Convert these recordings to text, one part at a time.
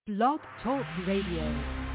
Blog Talk Radio.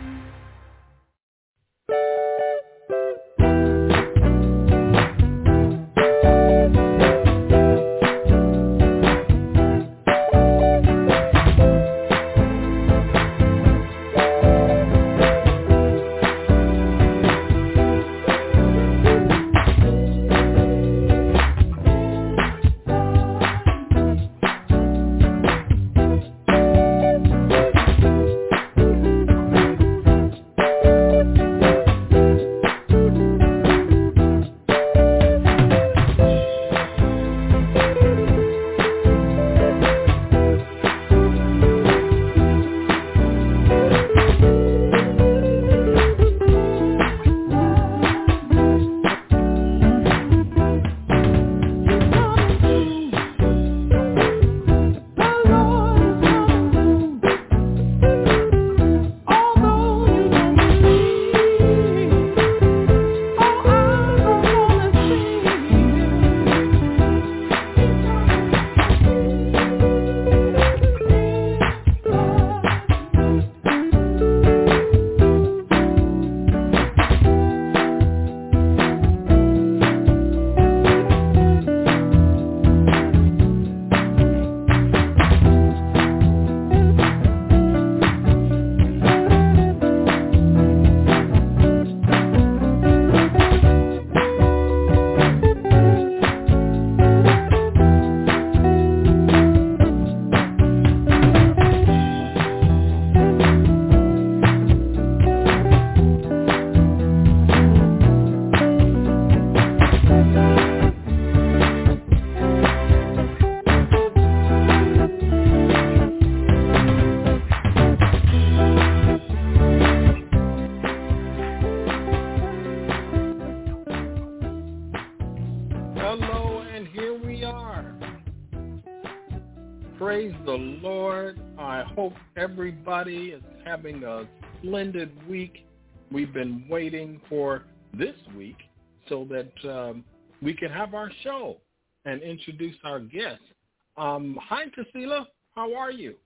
Everybody is having a splendid week. We've been waiting for this week so that we can have our show and introduce our guests. Hi, Tasila. How are you?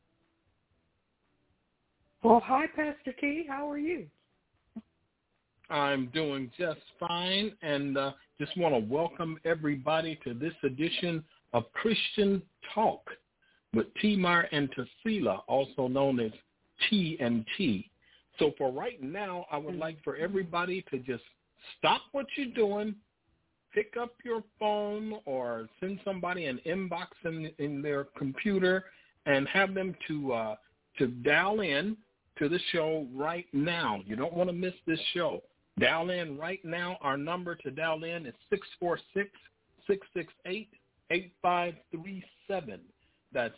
Well, hi, Pastor T. How are you? I'm doing just fine, and just want to welcome everybody to this edition of Christian Talk with T. Meyer and Tasila, also known as T&T. So for right now, I would like for everybody to just stop what you're doing, pick up your phone or send somebody an inbox in their computer and have them to dial in to the show right now. You don't want to miss this show. Dial in right now. Our number to dial in is 646-668-8537. That's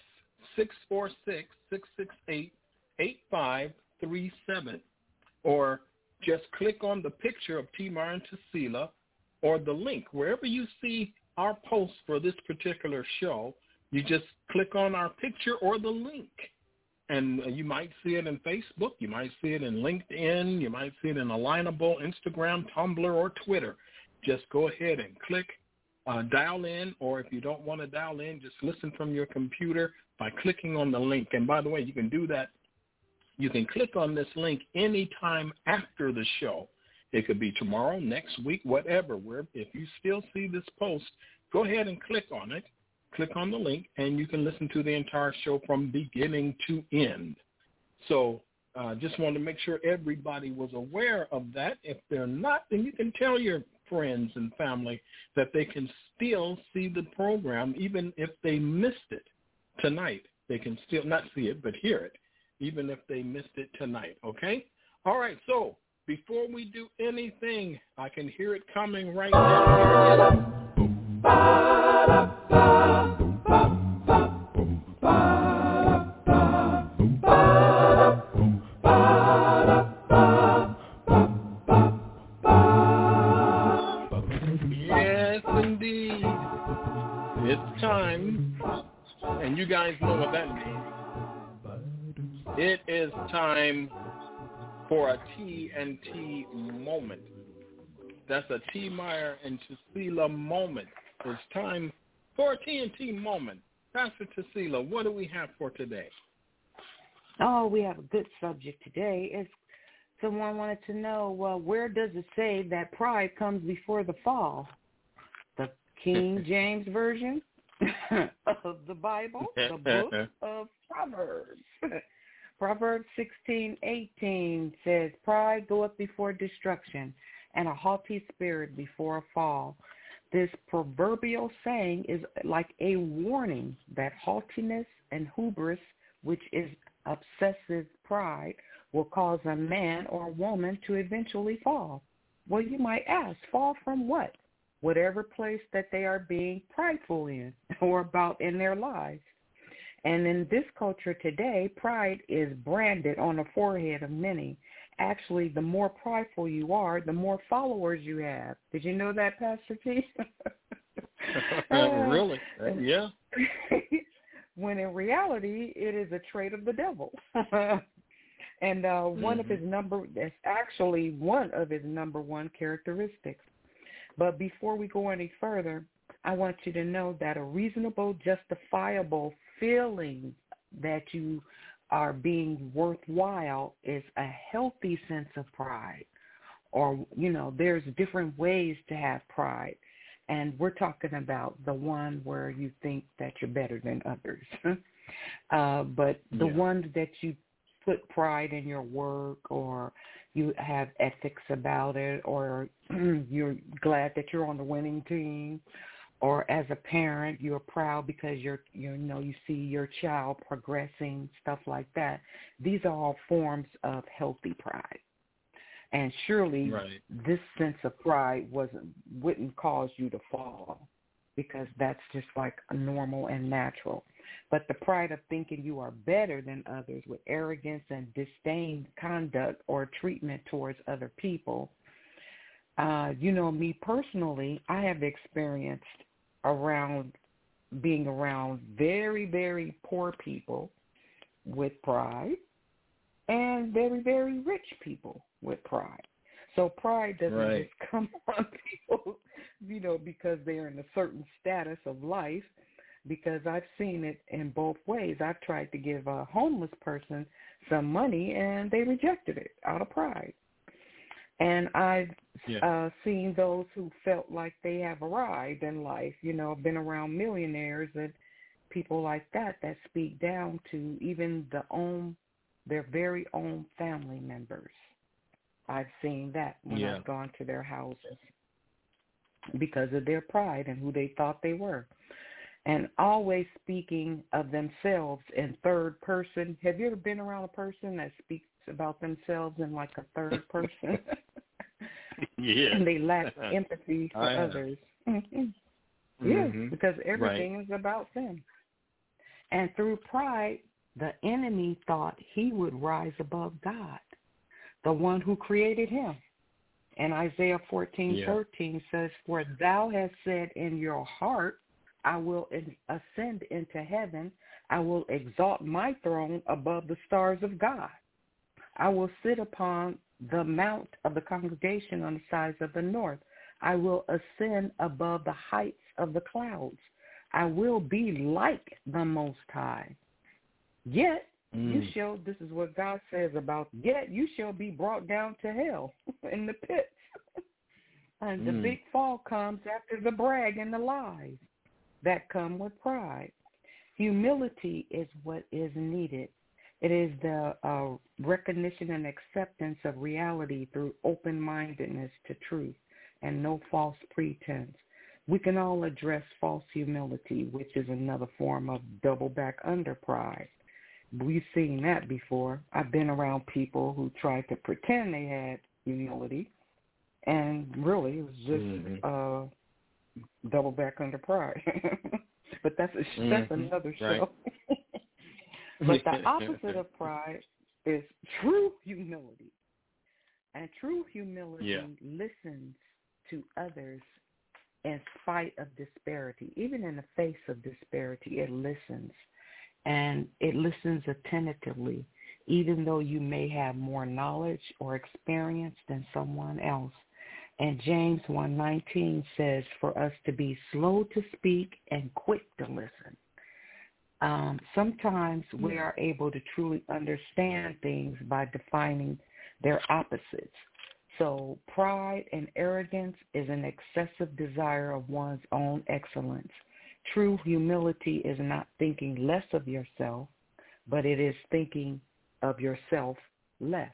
646-668-8537. Or just click on the picture of T. Meyer and Tasila or the link. Wherever you see our post for this particular show, you just click on our picture or the link. And you might see it in Facebook. You might see it in LinkedIn. You might see it in Alignable, Instagram, Tumblr, or Twitter. Just go ahead and click. Dial in, or if you don't want to dial in, just listen from your computer by clicking on the link. And by the way, you can do that. You can click on this link anytime after the show. It could be tomorrow, next week, whatever. If you still see this post, go ahead and click on it. Click on the link, and you can listen to the entire show from beginning to end. So just wanted to make sure everybody was aware of that. If they're not, then you can tell your friends and family that they can still see the program even if they missed it tonight. They can still not see it, but hear it, even if they missed it tonight, okay? All right, so before we do anything, I can hear it coming right now. It's time, and you guys know what that means. It is time for a T&T moment. That's a T. Meyer and Tasila moment. It's time for a T&T moment. Pastor Tasila, what do we have for today? Oh, we have a good subject today. If someone wanted to know, well, where does it say that pride comes before the fall? The King James Version of the Bible, the book of Proverbs. Proverbs 16:18 says, pride goeth before destruction, and a haughty spirit before a fall. This proverbial saying is like a warning that haughtiness and hubris, which is obsessive pride, will cause a man or woman to eventually fall. Well, you might ask, fall from what? Whatever place that they are being prideful in or about in their lives. And in this culture today, pride is branded on the forehead of many. Actually, the more prideful you are, the more followers you have. Did you know that, Pastor T? Really? Yeah. When in reality, it is a trait of the devil. And one of his that's actually one of his number one characteristics. But before we go any further, I want you to know that a reasonable, justifiable feeling that you are being worthwhile is a healthy sense of pride. Or, there's different ways to have pride. And we're talking about the one where you think that you're better than others. But the ones that you put pride in your work, or you have ethics about it, or you're glad that you're on the winning team, or as a parent, you're proud because you see your child progressing, stuff like that. These are all forms of healthy pride. And surely this sense of pride wouldn't cause you to fall, because that's just like normal and natural. But the pride of thinking you are better than others with arrogance and disdain conduct or treatment towards other people, me personally, I have experienced being around very, very poor people with pride and very, very rich people with pride. So pride doesn't just come on people, because they're in a certain status of life, because I've seen it in both ways. I've tried to give a homeless person some money, and they rejected it out of pride. And I've seen those who felt like they have arrived in life. I've been around millionaires and people like that speak down to even their very own family members. I've seen that when I've gone to their houses because of their pride and who they thought they were. And always speaking of themselves in third person. Have you ever been around a person that speaks about themselves in like a third person? And they lack empathy for others. Because everything is about them. And through pride, the enemy thought he would rise above God, the one who created him. And Isaiah 14:13 says, for thou hast said in your heart, I will ascend into heaven. I will exalt my throne above the stars of God. I will sit upon the mount of the congregation on the sides of the north. I will ascend above the heights of the clouds. I will be like the Most High. Yet this is what God says about, yet you shall be brought down to hell in the pits. And the big fall comes after the brag and the lies that come with pride. Humility is what is needed. It is the recognition and acceptance of reality through open-mindedness to truth and no false pretense. We can all address false humility, which is another form of double back under pride. We've seen that before. I've been around people who tried to pretend they had humility, and really it was just double back under pride. But that's another show. But the opposite of pride is true humility. And true humility listens to others in spite of disparity. Even in the face of disparity, it listens. And it listens attentively, even though you may have more knowledge or experience than someone else. And James 1:19 says for us to be slow to speak and quick to listen. sometimes we are able to truly understand things by defining their opposites. So pride and arrogance is an excessive desire of one's own excellence. True humility is not thinking less of yourself, but it is thinking of yourself less.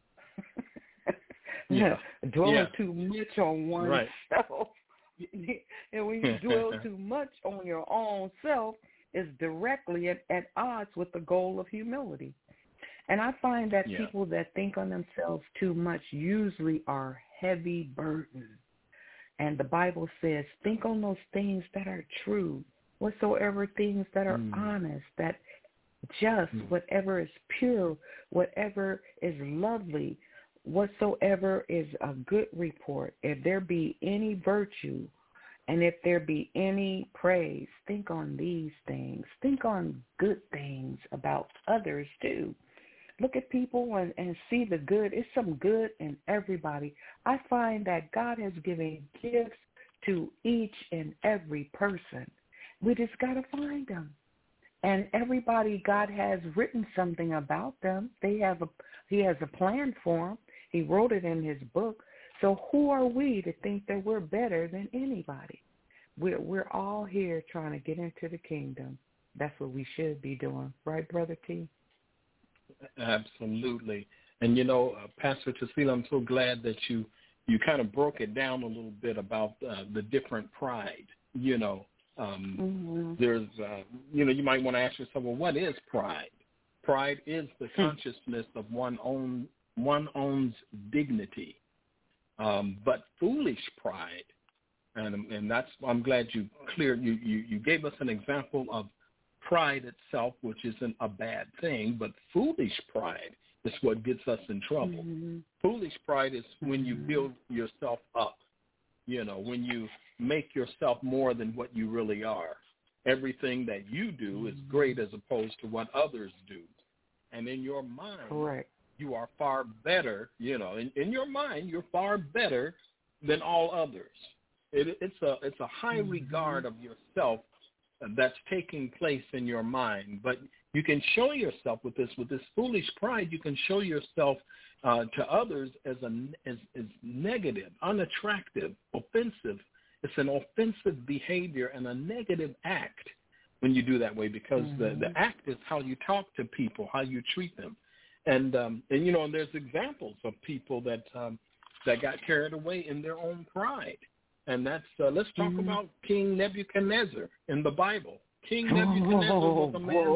Dwelling too much on oneself. And when you dwell too much on your own self, is directly at odds with the goal of humility. And I find that people that think on themselves too much usually are heavy burdened. And the Bible says, think on those things that are true, whatsoever things that are honest, that just, whatever is pure, whatever is lovely, whatsoever is a good report, if there be any virtue, and if there be any praise, think on these things. Think on good things about others too. Look at people and see the good. It's some good in everybody. I find that God has given gifts to each and every person. We just got to find them. And everybody, God has written something about them. He has a plan for them. He wrote it in his book. So who are we to think that we're better than anybody? We're all here trying to get into the kingdom. That's what we should be doing. Right, Brother T? Absolutely. And, Pastor Tasila, I'm so glad that you kind of broke it down a little bit about the different pride. There's, you might want to ask yourself, well, what is pride? Pride is the consciousness of one own's dignity. But foolish pride, and that's, I'm glad you gave us an example of pride itself, which isn't a bad thing, but foolish pride is what gets us in trouble. Foolish pride is when you build yourself up, when you make yourself more than what you really are. Everything that you do is great as opposed to what others do. And in your mind, correct, you are far better, in your mind, you're far better than all others. It's a high regard of yourself that's taking place in your mind. But you can show yourself with this foolish pride, you can show yourself to others as negative, unattractive, offensive. It's an offensive behavior and a negative act when you do that way, because the act is how you talk to people, how you treat them. And there's examples of people that got carried away in their own pride. And that's, let's talk about King Nebuchadnezzar in the Bible. King Nebuchadnezzar was a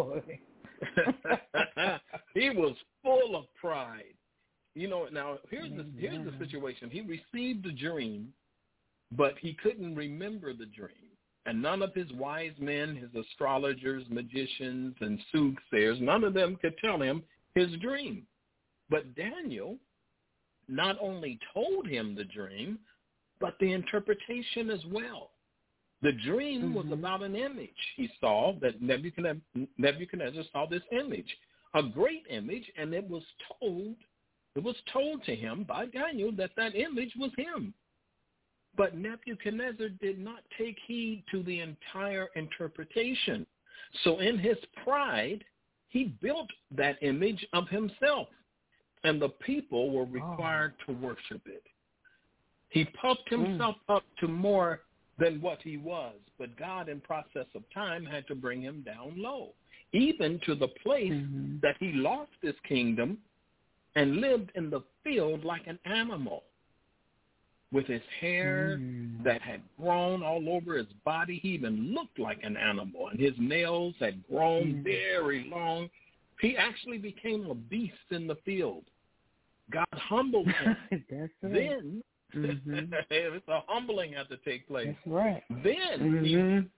man. He was full of pride. Now here's the situation. He received a dream, but he couldn't remember the dream. And none of his wise men, his astrologers, magicians, and soothsayers, none of them could tell him his dream. But Daniel not only told him the dream, but the interpretation as well. The dream was about an image he saw, that Nebuchadnezzar saw this image, a great image, and it was told to him by Daniel that image was him. But Nebuchadnezzar did not take heed to the entire interpretation. So in his pride, he built that image of himself, and the people were required to worship it. He puffed himself up to more than what he was, but God, in process of time, had to bring him down low, even to the place that he lost his kingdom and lived in the field like an animal, with his hair that had grown all over his body. He even looked like an animal, and his nails had grown very long. He actually became a beast in the field. God humbled him. That's right. Then it's a humbling had to take place. That's right. Then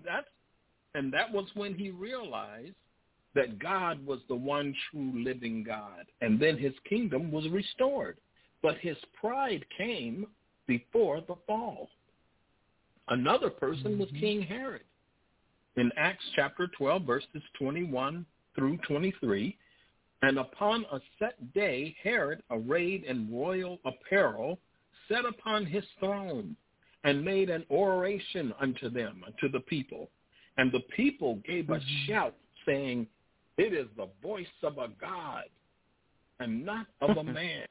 that was when he realized that God was the one true living God, and then his kingdom was restored. But his pride came before the fall. Another person was King Herod. In Acts chapter 12, verses 21 through 23, and upon a set day, Herod, arrayed in royal apparel, sat upon his throne and made an oration unto the people. And the people gave a shout saying, "It is the voice of a God and not of a man."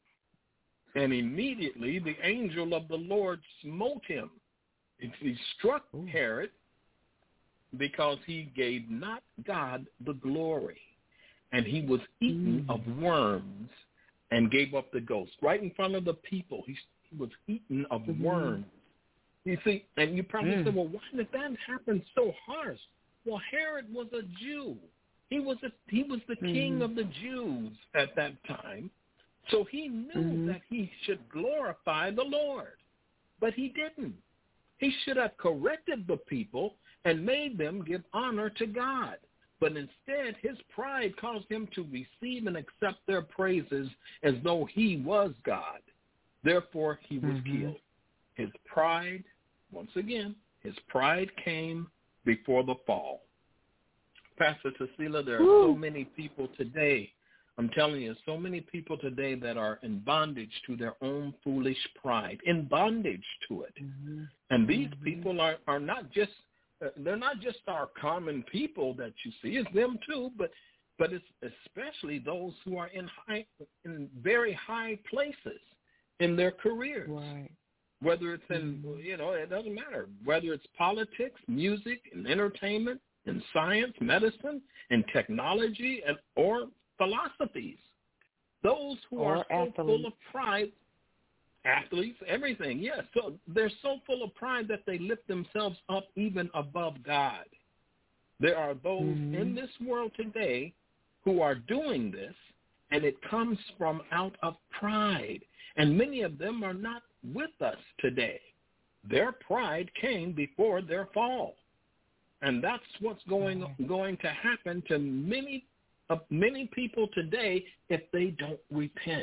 And immediately the angel of the Lord smote him. He struck Herod because he gave not God the glory. And he was eaten of worms and gave up the ghost. Right in front of the people, he was eaten of worms. You see, and you probably say, well, why did that happen so harsh? Well, Herod was a Jew. He was the king of the Jews at that time. So he knew that he should glorify the Lord. But he didn't. He should have corrected the people and made them give honor to God. But instead, his pride caused him to receive and accept their praises as though he was God. Therefore, he was killed. His pride, once again, his pride came before the fall. Pastor Cecilia, there are so many people today, I'm telling you, so many people today that are in bondage to their own foolish pride, in bondage to it. And these people are not just, they're not just our common people that you see. It's them too, but it's especially those who are in very high places in their careers. Right. Whether it's in, it doesn't matter. Whether it's politics, music, and entertainment, in science, medicine, and technology, or philosophies. Those who are so full of pride, athletes, everything, yes. So they're so full of pride that they lift themselves up even above God. There are those in this world today who are doing this, and it comes from out of pride. And many of them are not with us today. Their pride came before their fall. And that's what's going to happen to many people today if they don't repent.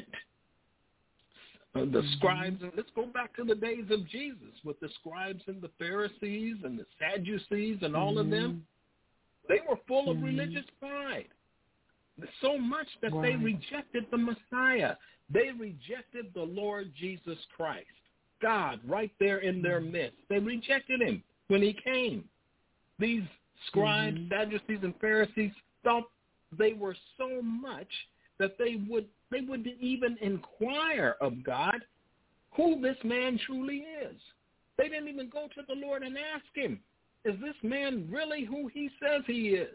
The scribes, and let's go back to the days of Jesus with the scribes and the Pharisees and the Sadducees and all of them. They were full of religious pride. So much that they rejected the Messiah. They rejected the Lord Jesus Christ, God, right there in their midst. They rejected him when he came. These scribes, Sadducees, and Pharisees thought they were so much that they wouldn't even inquire of God who this man truly is. They didn't even go to the Lord and ask him, is this man really who he says he is?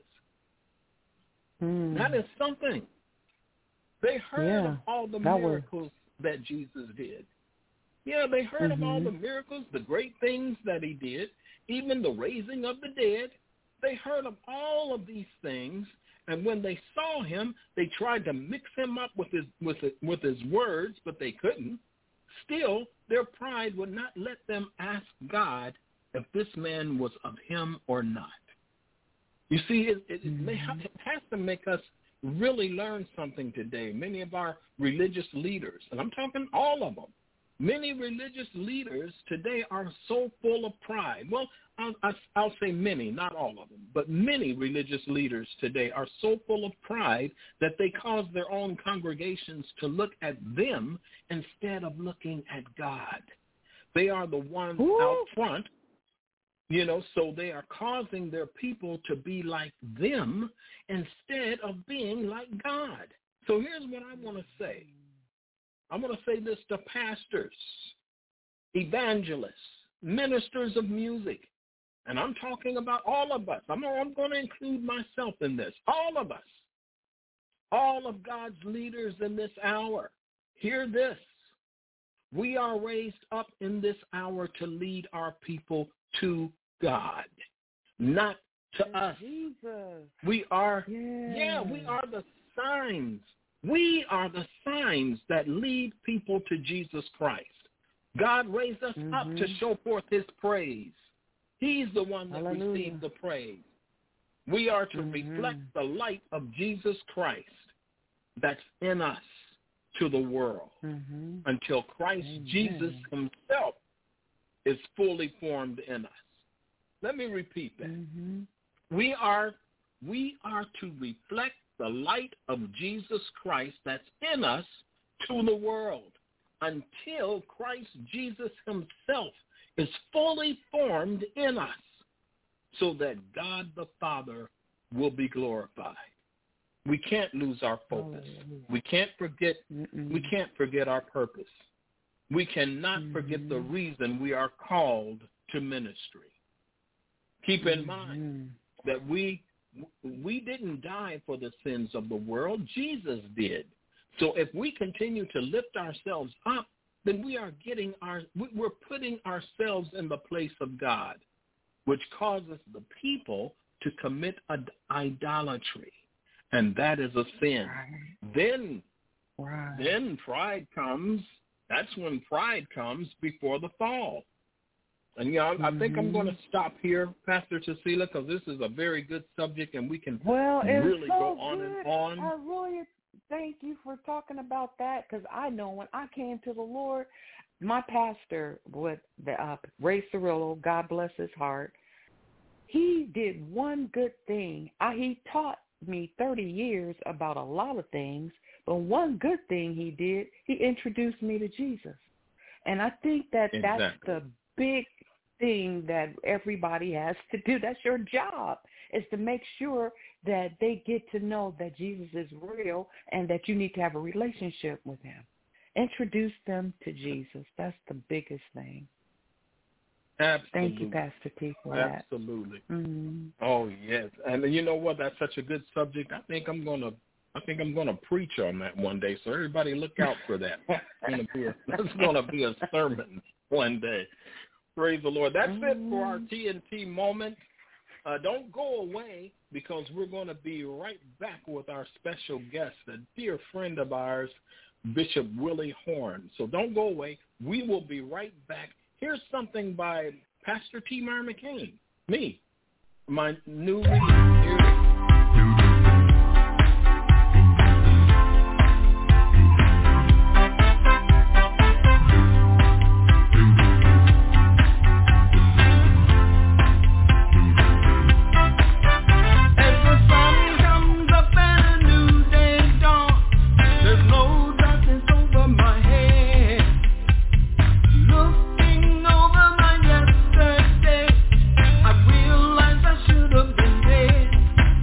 That is something. They heard of all the miracles that Jesus did. Yeah, they heard of all the miracles, the great things that he did, even the raising of the dead. They heard of all of these things, and when they saw him, they tried to mix him up with his words, but they couldn't. Still, their pride would not let them ask God if this man was of him or not. You see, it has to make us really learn something today. Many of our religious leaders, and I'm talking all of them, many religious leaders today are so full of pride. Well, I'll say many, not all of them, but many religious leaders today are so full of pride that they cause their own congregations to look at them instead of looking at God. They are the ones out front, so they are causing their people to be like them instead of being like God. So here's what I want to say. I want to say this to pastors, evangelists, ministers of music, and I'm talking about all of us. I'm going to include myself in this. All of us, all of God's leaders in this hour, hear this. We are raised up in this hour to lead our people to God, not to us. Jesus. We are, we are the signs. We are the signs that lead people to Jesus Christ. God raised us up to show forth his praise. He's the one that received the praise. We are to reflect the light of Jesus Christ that's in us to the world until Christ Jesus himself is fully formed in us. Let me repeat that. We are to reflect the light of Jesus Christ that's in us to the world until Christ Jesus himself is fully formed in us so that God the Father will be glorified. We can't lose our focus. We can't forget our purpose. We cannot forget the reason we are called to ministry. Keep in mind that we didn't die for the sins of the world. Jesus did. So if we continue to lift ourselves up, then we're putting ourselves in the place of God, which causes the people to commit idolatry. And that is a sin. Then pride comes. That's when pride comes before the fall. And, I think I'm going to stop here, Pastor Cecilia, because this is a very good subject, and we can really go on and on. I really thank you for talking about that, because I know when I came to the Lord, my pastor, Ray Cirillo, God bless his heart, he did one good thing. He taught me 30 years about a lot of things, but one good thing he did, he introduced me to Jesus. And I think that's the big thing that everybody has to do. That's your job, is to make sure that they get to know that Jesus is real and that you need to have a relationship with him. Introduce them to Jesus. That's the biggest thing. Absolutely. Thank you, Pastor T, for that. Absolutely. Mm-hmm. Oh, yes. And you know what? That's such a good subject. I think I'm gonna preach on that one day. So everybody look out for that. It's gonna be a sermon one day. Praise the Lord. That's it for our TNT moment. Don't go away, because we're going to be right back with our special guest, a dear friend of ours, Bishop Willie Horn. So don't go away. We will be right back. Here's something by Pastor T. Myron McCain, me, my new release. Here it is. I realized I should have been dead.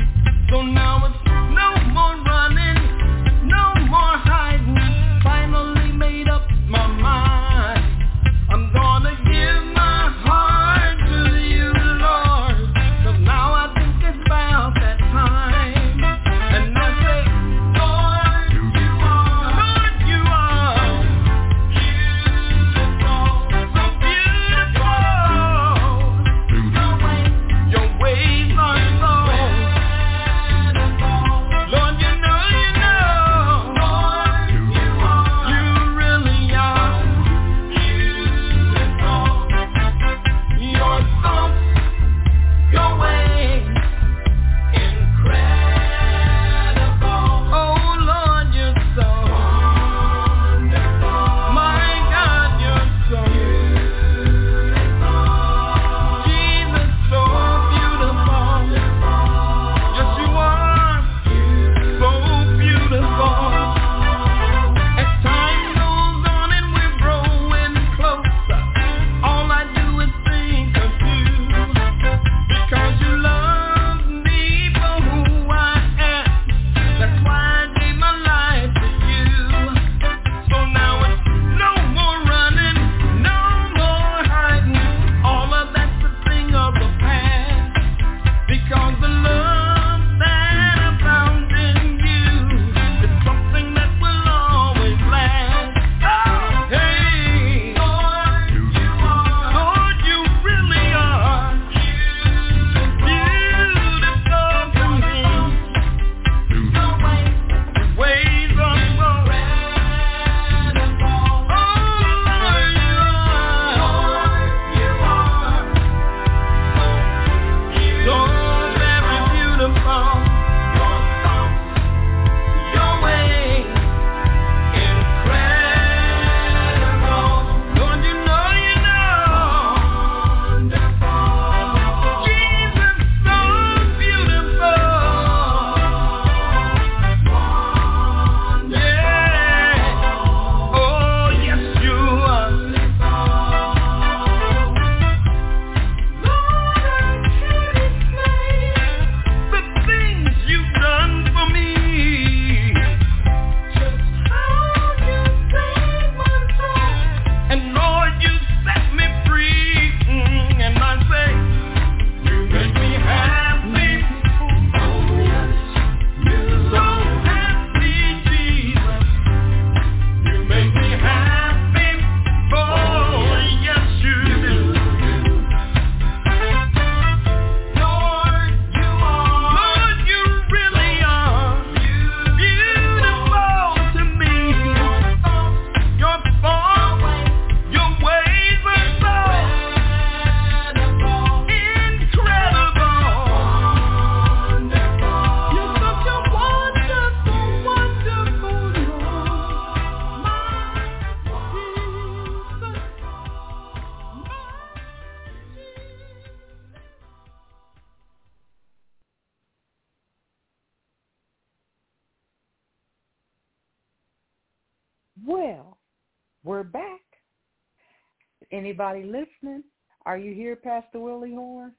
Well, we're back. Anybody listening? Are you here, Pastor Willie Horn?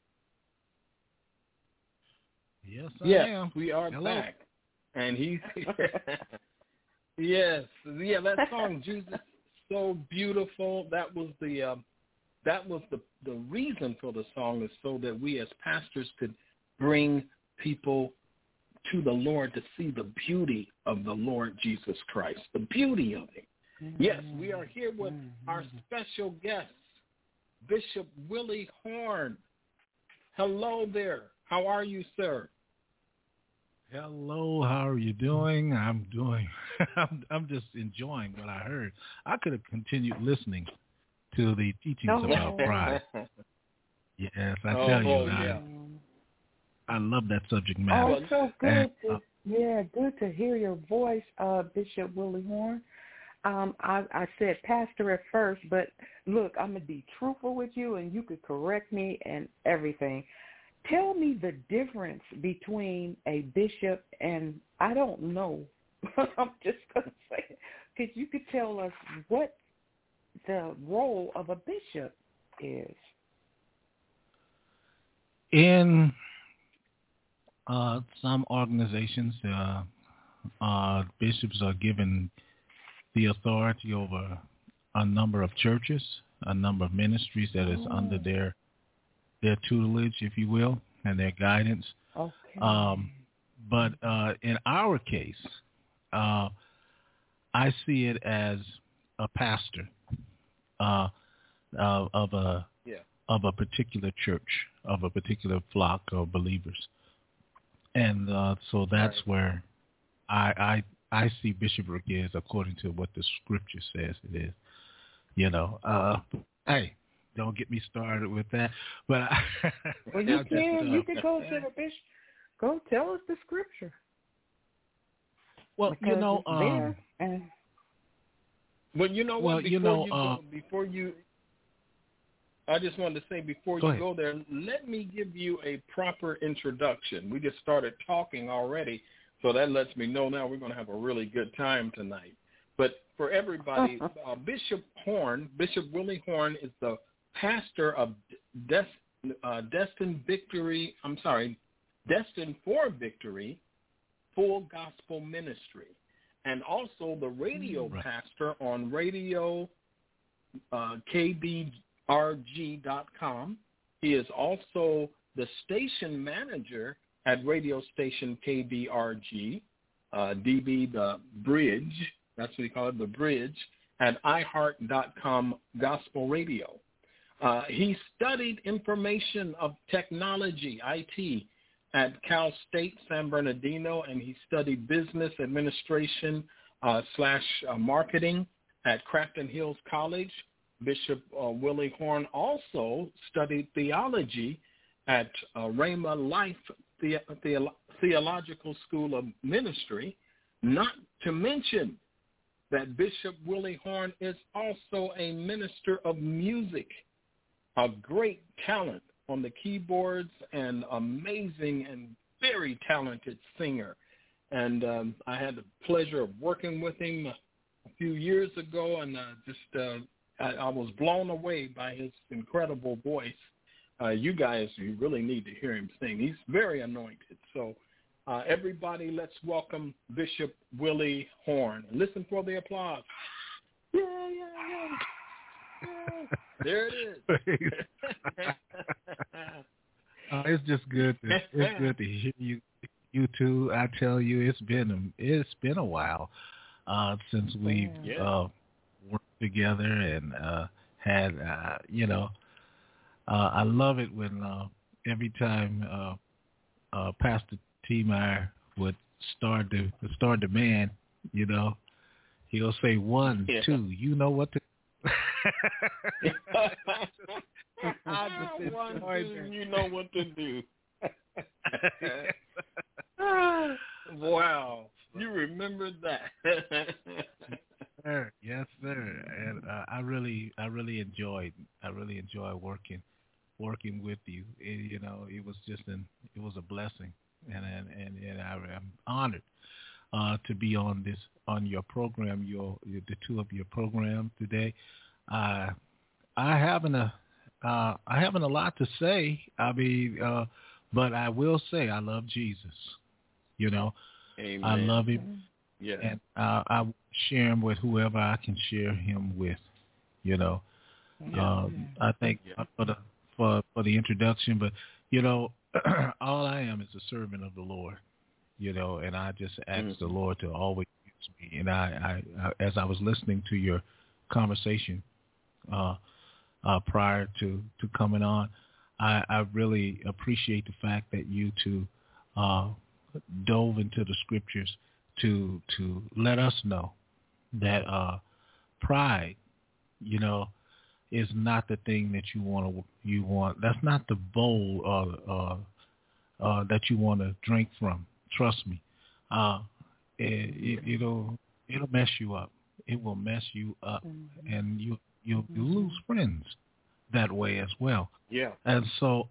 Yes, Yes, I am. we are Hello. back. And he's yes, yeah. That song, Jesus, so beautiful. That was the reason for the song, is so that we as pastors could bring people to the Lord to see the beauty of the Lord Jesus Christ, the beauty of it. Mm-hmm. Yes, we are here with our special guest, Bishop Willie Horn. Hello there. How are you, sir? Hello, how are you doing? I'm doing. I'm just enjoying what I heard. I could have continued listening to the teachings about pride. Yes, I tell you, yeah. I love that subject matter. Oh, so good. Good to hear your voice, Bishop Willie Horn. I said pastor at first, but look, I'm going to be truthful with you, and you could correct me and everything. Tell me the difference between a bishop and, I don't know, I'm just going to say it, because you could tell us what the role of a bishop is. In some organizations, bishops are given the authority over a number of churches, a number of ministries that is under their tutelage, if you will, and their guidance. Okay. But in our case, I see it as a pastor of a particular church, of a particular flock of believers, and so that's where I see bishopric is according to what the scripture says it is. You know, hey. Don't get me started with that. But well, you can go to the bishop. Go tell us the scripture. Well, because you know, there well, you know what? Before you, I just wanted to say before you go there, let me give you a proper introduction. We just started talking already, so that lets me know now we're going to have a really good time tonight. But for everybody, Bishop Willie Horn is the pastor of Destined for Victory Full Gospel Ministry, and also the radio pastor on radio KBRG.com. He is also the station manager at radio station KBRG, DB the Bridge, that's what he called it, the Bridge, at iHeart.com Gospel Radio. He studied information of technology, IT, at Cal State San Bernardino, and he studied business administration / marketing at Crafton Hills College. Bishop Willie Horn also studied theology at Rhema Life Theological School of Ministry, not to mention that Bishop Willie Horn is also a minister of music, a great talent on the keyboards, and amazing and very talented singer. And I had the pleasure of working with him a few years ago, and I was blown away by his incredible voice. You really need to hear him sing. He's very anointed. So everybody, let's welcome Bishop Willie Horn. Listen for the applause. Yeah. There it is. It's just good. It's good to hear you two. I tell you, it's been a while since we've worked together and had I love it when every time Pastor T. Meyer would start the man, he'll say 1, 2. You know what to. You know what to do. Wow, you remember that? Yes, sir. And I really enjoyed working with you. It was just it was a blessing, and I'm honored to be on your program, the two of your program today. I haven't a lot to say. I mean, but I will say I love Jesus. You know, Amen. I love him. Yeah. And I share him with whoever I can share him with. You know, I thank God for the introduction, but you know, all I am is a servant of the Lord. You know, and I just ask the Lord to always use me. And I as I was listening to your conversation prior to coming on, I really appreciate the fact that you two dove into the scriptures to let us know that pride, you know, is not the thing that you want. That's not the bowl that you want to drink from. Trust me, it'll mess you up. It will mess you up, and you'll lose friends that way as well. Yeah. And so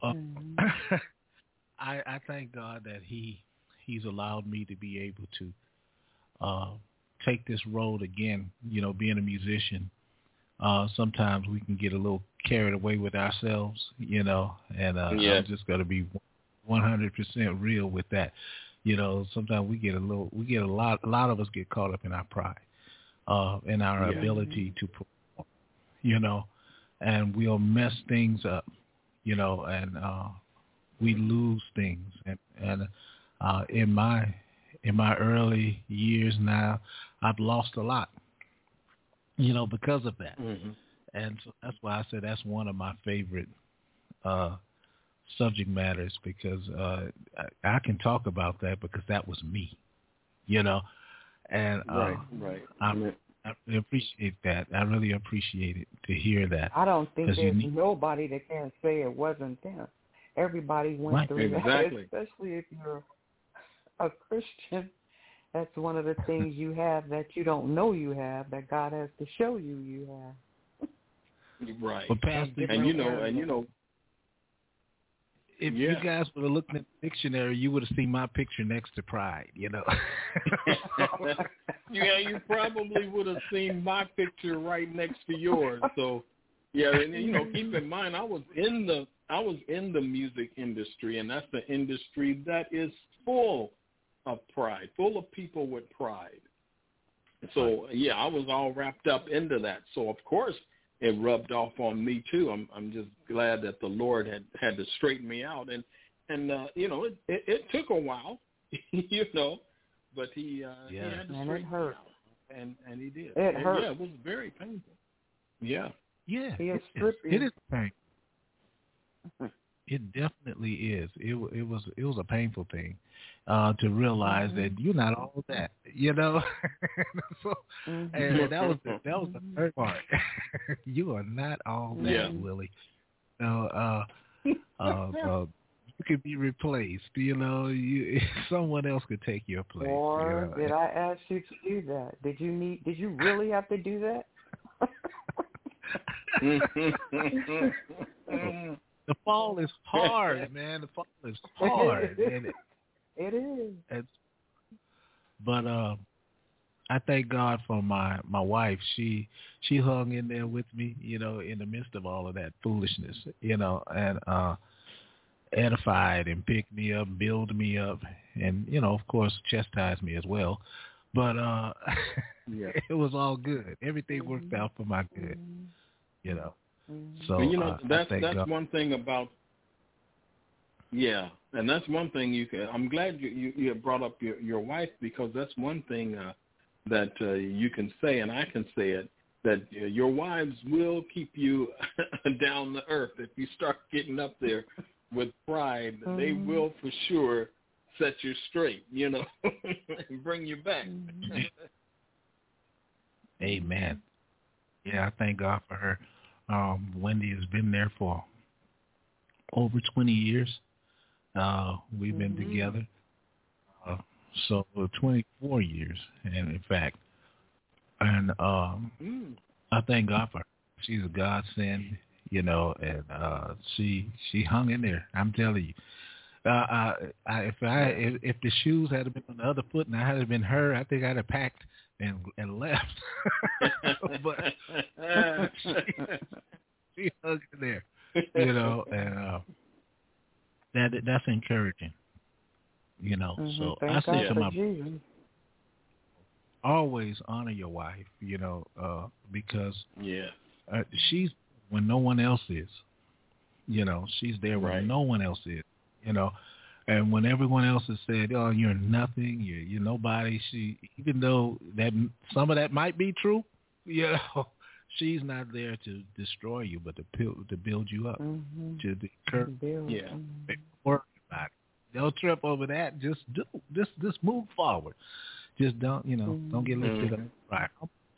I thank God that He's allowed me to be able to take this road again. You know, being a musician, sometimes we can get a little carried away with ourselves. You know, and I'm just going to be 100% real with that. You know, sometimes a lot of us get caught up in our pride, in our ability to perform, you know, and we'll mess things up, you know, and we lose things. And in my early years now, I've lost a lot, you know, because of that. Mm-hmm. And so that's why I said that's one of my favorite subject matters, because I can talk about that because that was me, you know, and right. I really appreciate that. I really appreciate it to hear that. I don't think there's nobody that can say it wasn't them. Everybody went through that, especially if you're a Christian. That's one of the things you have that you don't know you have, that God has to show you have. Right. But Pastor, and you know. If you guys would have looked at the dictionary, you would have seen my picture next to pride, you know. Yeah, you probably would have seen my picture right next to yours. So, yeah, and you know, keep in mind, I was in the music industry, and that's the industry that is full of pride, full of people with pride. So, yeah, I was all wrapped up into that. So, of course, it rubbed off on me too. I'm just glad that the Lord had to straighten me out, and you know, it took a while, you know, but he had to straighten me out, and he did. It hurt. Yeah, it was very painful. Yeah. Yeah. It is painful. It definitely is. It was a painful thing to realize that you're not all that, you know. So, and that was the third part. You are not all that, Willie. You could be replaced. You know, someone else could take your place. Or did I ask you to do that? Did you really have to do that? The fall is hard, man. The fall is hard. It is. But I thank God for my wife. She hung in there with me, you know, in the midst of all of that foolishness, you know, and edified and picked me up, build me up, and, you know, of course, chastised me as well. But it was all good. Everything worked out for my good, you know. So you know, that's one thing about and that's one thing you can. I'm glad you brought up your wife, because that's one thing that you can say, and I can say it, that your wives will keep you down the earth if you start getting up there with pride. They will for sure set you straight, you know, and bring you back. Amen. Yeah, I thank God for her. Wendy has been there for over 20 years. We've been together. So 24 years, and in fact. And I thank God for her. She's a godsend, you know, and she hung in there. I'm telling you. If the shoes had been on the other foot and I had been her, I think I'd have packed and left. But she hung in there, and that's encouraging, So Thank I say God to for Jesus. always honor your wife, because she's when no one else is, she's there when no one else is, and when everyone else has said, "Oh, you're nothing, you're nobody," even though that some of that might be true, she's not there to destroy you, but to build you up, to encourage, work about it. Don't trip over that. Just move forward. Just don't get lifted up. Right.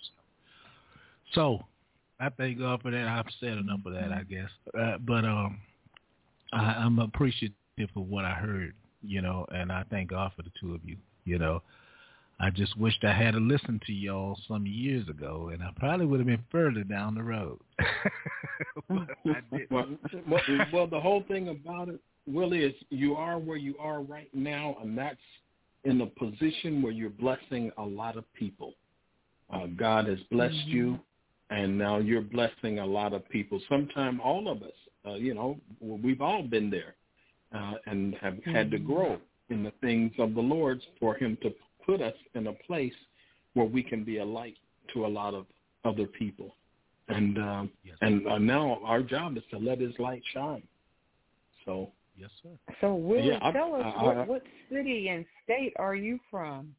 So I thank God for that. I've said enough of that, I guess. But I'm appreciative of what I heard, and I thank God for the two of you. I just wished I had listened to y'all some years ago, and I probably would have been further down the road. But I didn't. Well, the whole thing about it, Willie, is you are where you are right now, and that's in a position where you're blessing a lot of people. God has blessed you, and now you're blessing a lot of people. Sometimes all of us, we've all been there and have had to grow in the things of the Lord for him to put us in a place where we can be a light to a lot of other people. And now our job is to let his light shine. So. Yes, sir. So, Willie, tell us what city and state are you from?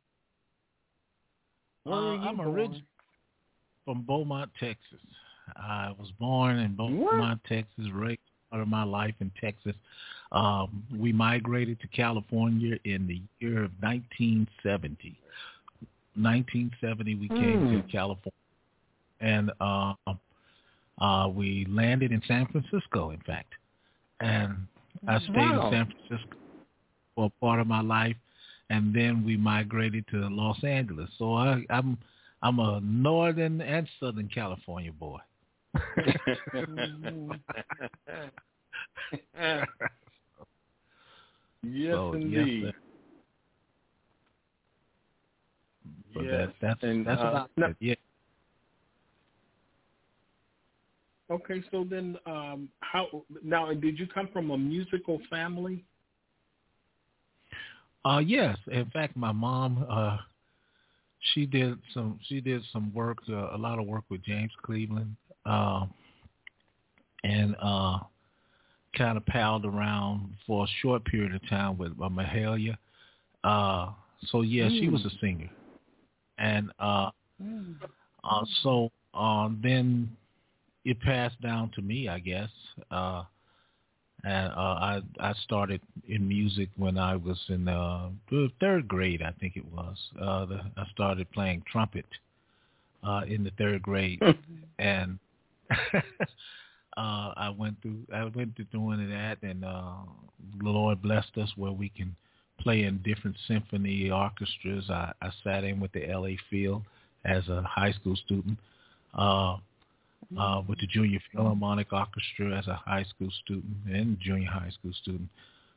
I'm originally from Beaumont, Texas. I was born in Beaumont, Texas, raised part of my life in Texas. We migrated to California in the year of 1970. 1970, we came to California, and we landed in San Francisco, in fact. And I stayed in San Francisco for part of my life, and then we migrated to Los Angeles. So I'm a northern and southern California boy. Yes, indeed. Yes, that's about it. Yeah. Okay, so then how did you come from a musical family? Yes. In fact, my mom she did some work, a lot of work with James Cleveland, and kind of palled around for a short period of time with Mahalia. So yeah, she was a singer, and so then it passed down to me, I guess, and I started in music when I was in the third grade, I think it was. I started playing trumpet in the third grade, and I went through doing that, and the Lord blessed us where we can play in different symphony orchestras. I sat in with the LA Phil as a high school student. With the Junior Philharmonic Orchestra as a high school student and junior high school student,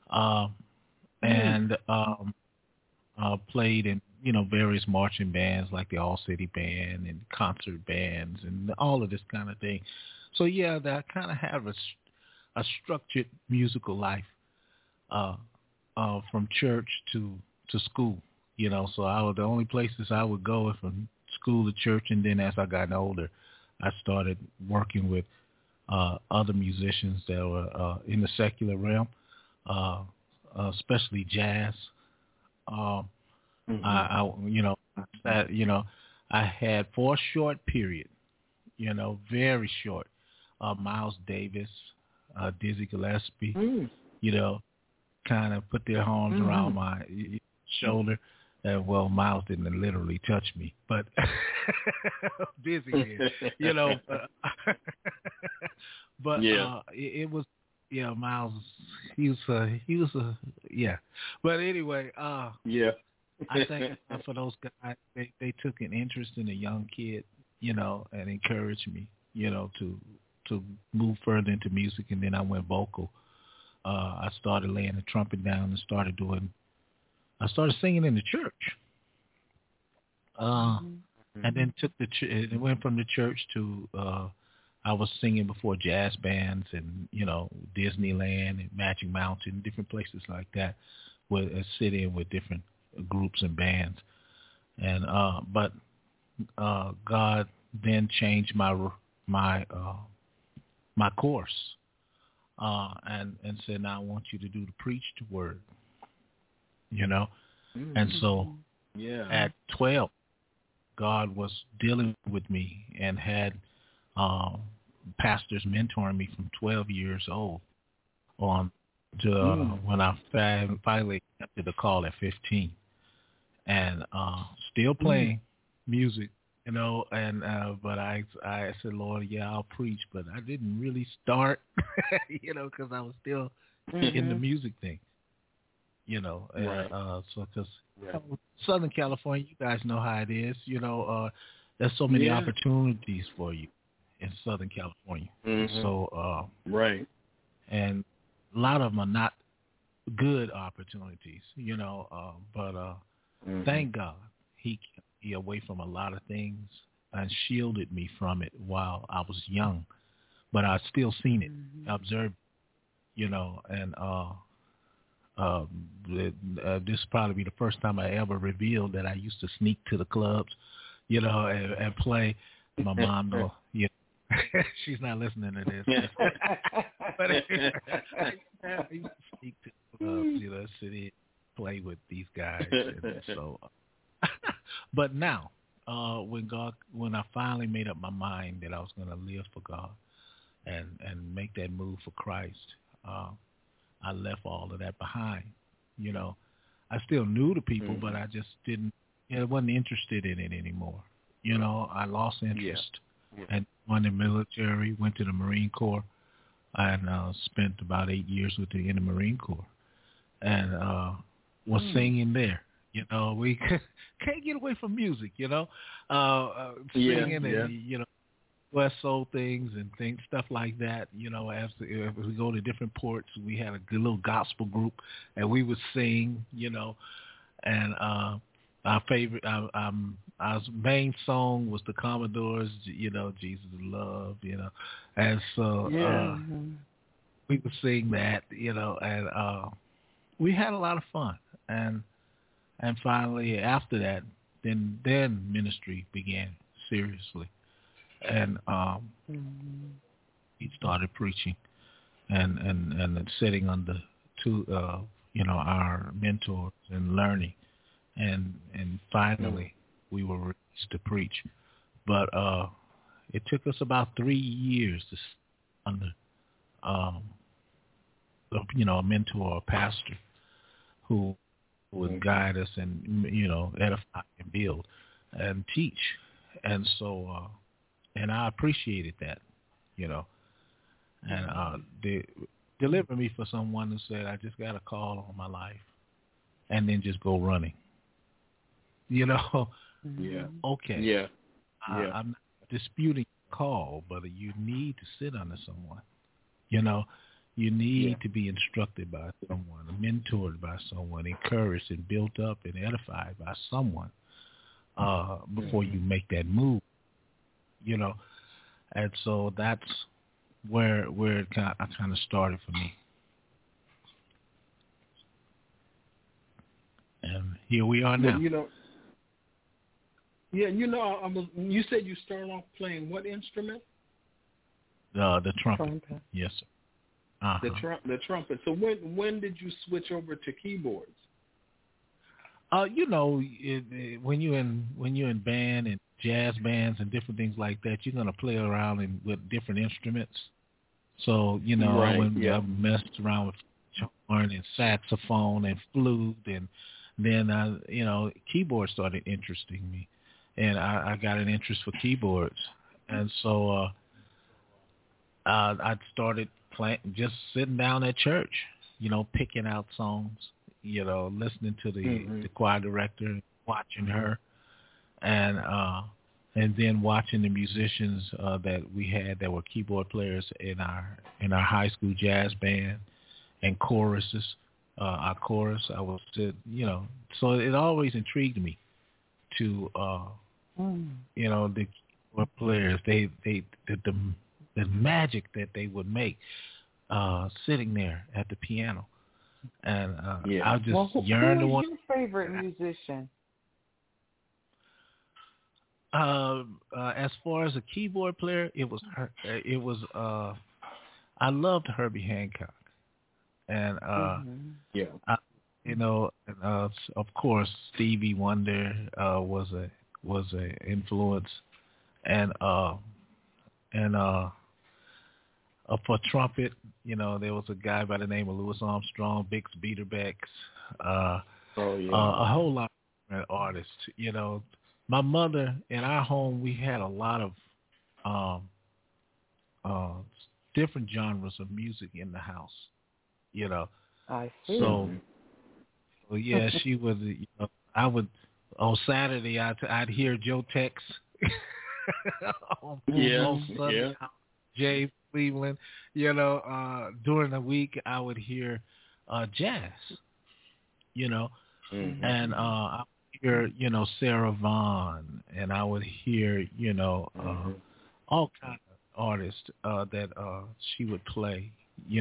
and played in various marching bands like the All City Band and concert bands and all of this kind of thing. So yeah, I kind of have a structured musical life from church to school. So the only places I would go from school to church, and then as I got older, I started working with other musicians that were in the secular realm, especially jazz. I had for a short period, very short, Miles Davis, Dizzy Gillespie, kind of put their arms around my shoulder. Well, Miles didn't literally touch me, but Dizzy did, but it was, Miles, he was a but anyway, I thank God for those guys. They took an interest in a young kid, and encouraged me, to move further into music, and then I went vocal. I started laying the trumpet down and started singing in the church. And then it went from the church to I was singing before jazz bands and Disneyland and Magic Mountain, different places like that, with sit in with different groups and bands. And but God then changed my course and said, now I want you to do the preached word. And so at 12, God was dealing with me and had pastors mentoring me from 12 years old on to when I finally accepted the call at 15, and still playing music, and but I said, Lord, yeah, I'll preach, but I didn't really start, because I was still in the music thing. So because Southern California, you guys know how it is. There's so many opportunities for you in Southern California. So and a lot of them are not good opportunities. But thank God he kept me away from a lot of things and shielded me from it while I was young. But I still seen it, observed, and this probably be the first time I ever revealed that I used to sneak to the clubs, and play. My mom, though, she's not listening to this. But I used to sneak to the clubs, sit in, play with these guys. And so, but now, when I finally made up my mind that I was going to live for God and make that move for Christ, I left all of that behind. I still knew the people, but I just wasn't interested in it anymore. I lost interest. And went in the military, went to the Marine Corps, and spent about 8 years in the Marine Corps, and was singing there. We can't get away from music. Singing and West Soul things and stuff like that. As we go to different ports, we had a good little gospel group, and we would sing. And our favorite, our main song was the Commodores. Jesus is Love. And so we would sing that. And we had a lot of fun. And finally, after that, then ministry began seriously. And he started preaching and sitting under our mentors and learning, and finally we were released to preach. But it took us about 3 years to under a mentor, a pastor who would guide us and edify and build and teach. And so and I appreciated that, and they delivered me for someone who said, I just got a call on my life, and then just go running. Okay. I'm not disputing the call, but you need to sit under someone. You need to be instructed by someone, mentored by someone, encouraged and built up and edified by someone before you make that move. And so that's where it kind of started for me. And here we are now. You said you started off playing what instrument? The trumpet. Yes, sir. The trumpet. So when did you switch over to keyboards? When you're in band and jazz bands and different things like that, you're gonna play around with different instruments. So I messed around with horn and saxophone and flute, and then keyboard started interesting me, and I got an interest for keyboards, and so I started playing, just sitting down at church, picking out songs, listening to the choir director, watching her, and then watching the musicians that we had that were keyboard players in our high school jazz band, and choruses. Our chorus, I would sit, so it always intrigued me to, the keyboard players. The magic that they would make sitting there at the piano, and I just yearned to want. Who's your favorite musician? As far as a keyboard player, it was her. I loved Herbie Hancock, and of course Stevie Wonder was a influence, and for trumpet, there was a guy by the name of Louis Armstrong, Bix Beiderbecke, a whole lot of artists. My mother, in our home, we had a lot of different genres of music in the house. I see. So yeah, she was. I would on Saturday. I'd hear Joe Tex. on Sunday, James Cleveland. During the week I would hear jazz. And I would hear Sarah Vaughan, and I would hear all kinds of artists that she would play.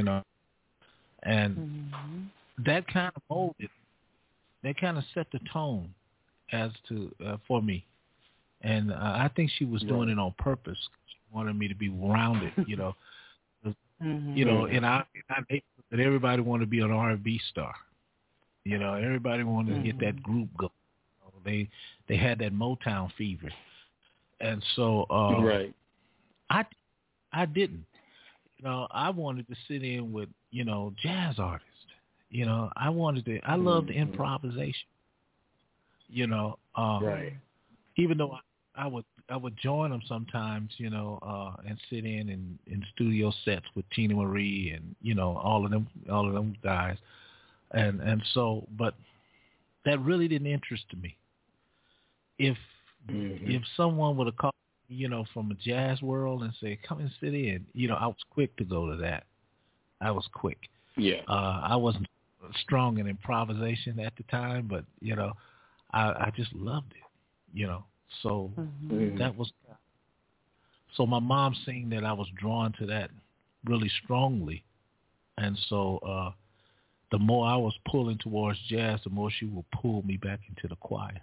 And that kind of molded. That kind of set the tone as to for me. And I think she was doing it on purpose. She wanted me to be rounded, in our neighborhood, everybody wanted to be an R&B star. Everybody wanted to get that group going. They had that Motown fever, and so I didn't. I wanted to sit in with jazz artists. I loved improvisation. Even though I would join them sometimes, and sit in studio sets with Tina Marie and all of them guys, and so, but that really didn't interest me. If someone would have called me, from a jazz world and say, "Come and sit in," I was quick to go to that. I was quick. Yeah. I wasn't strong in improvisation at the time, but I just loved it. So that was. So my mom seeing that I was drawn to that really strongly, and so the more I was pulling towards jazz, the more she would pull me back into the choir.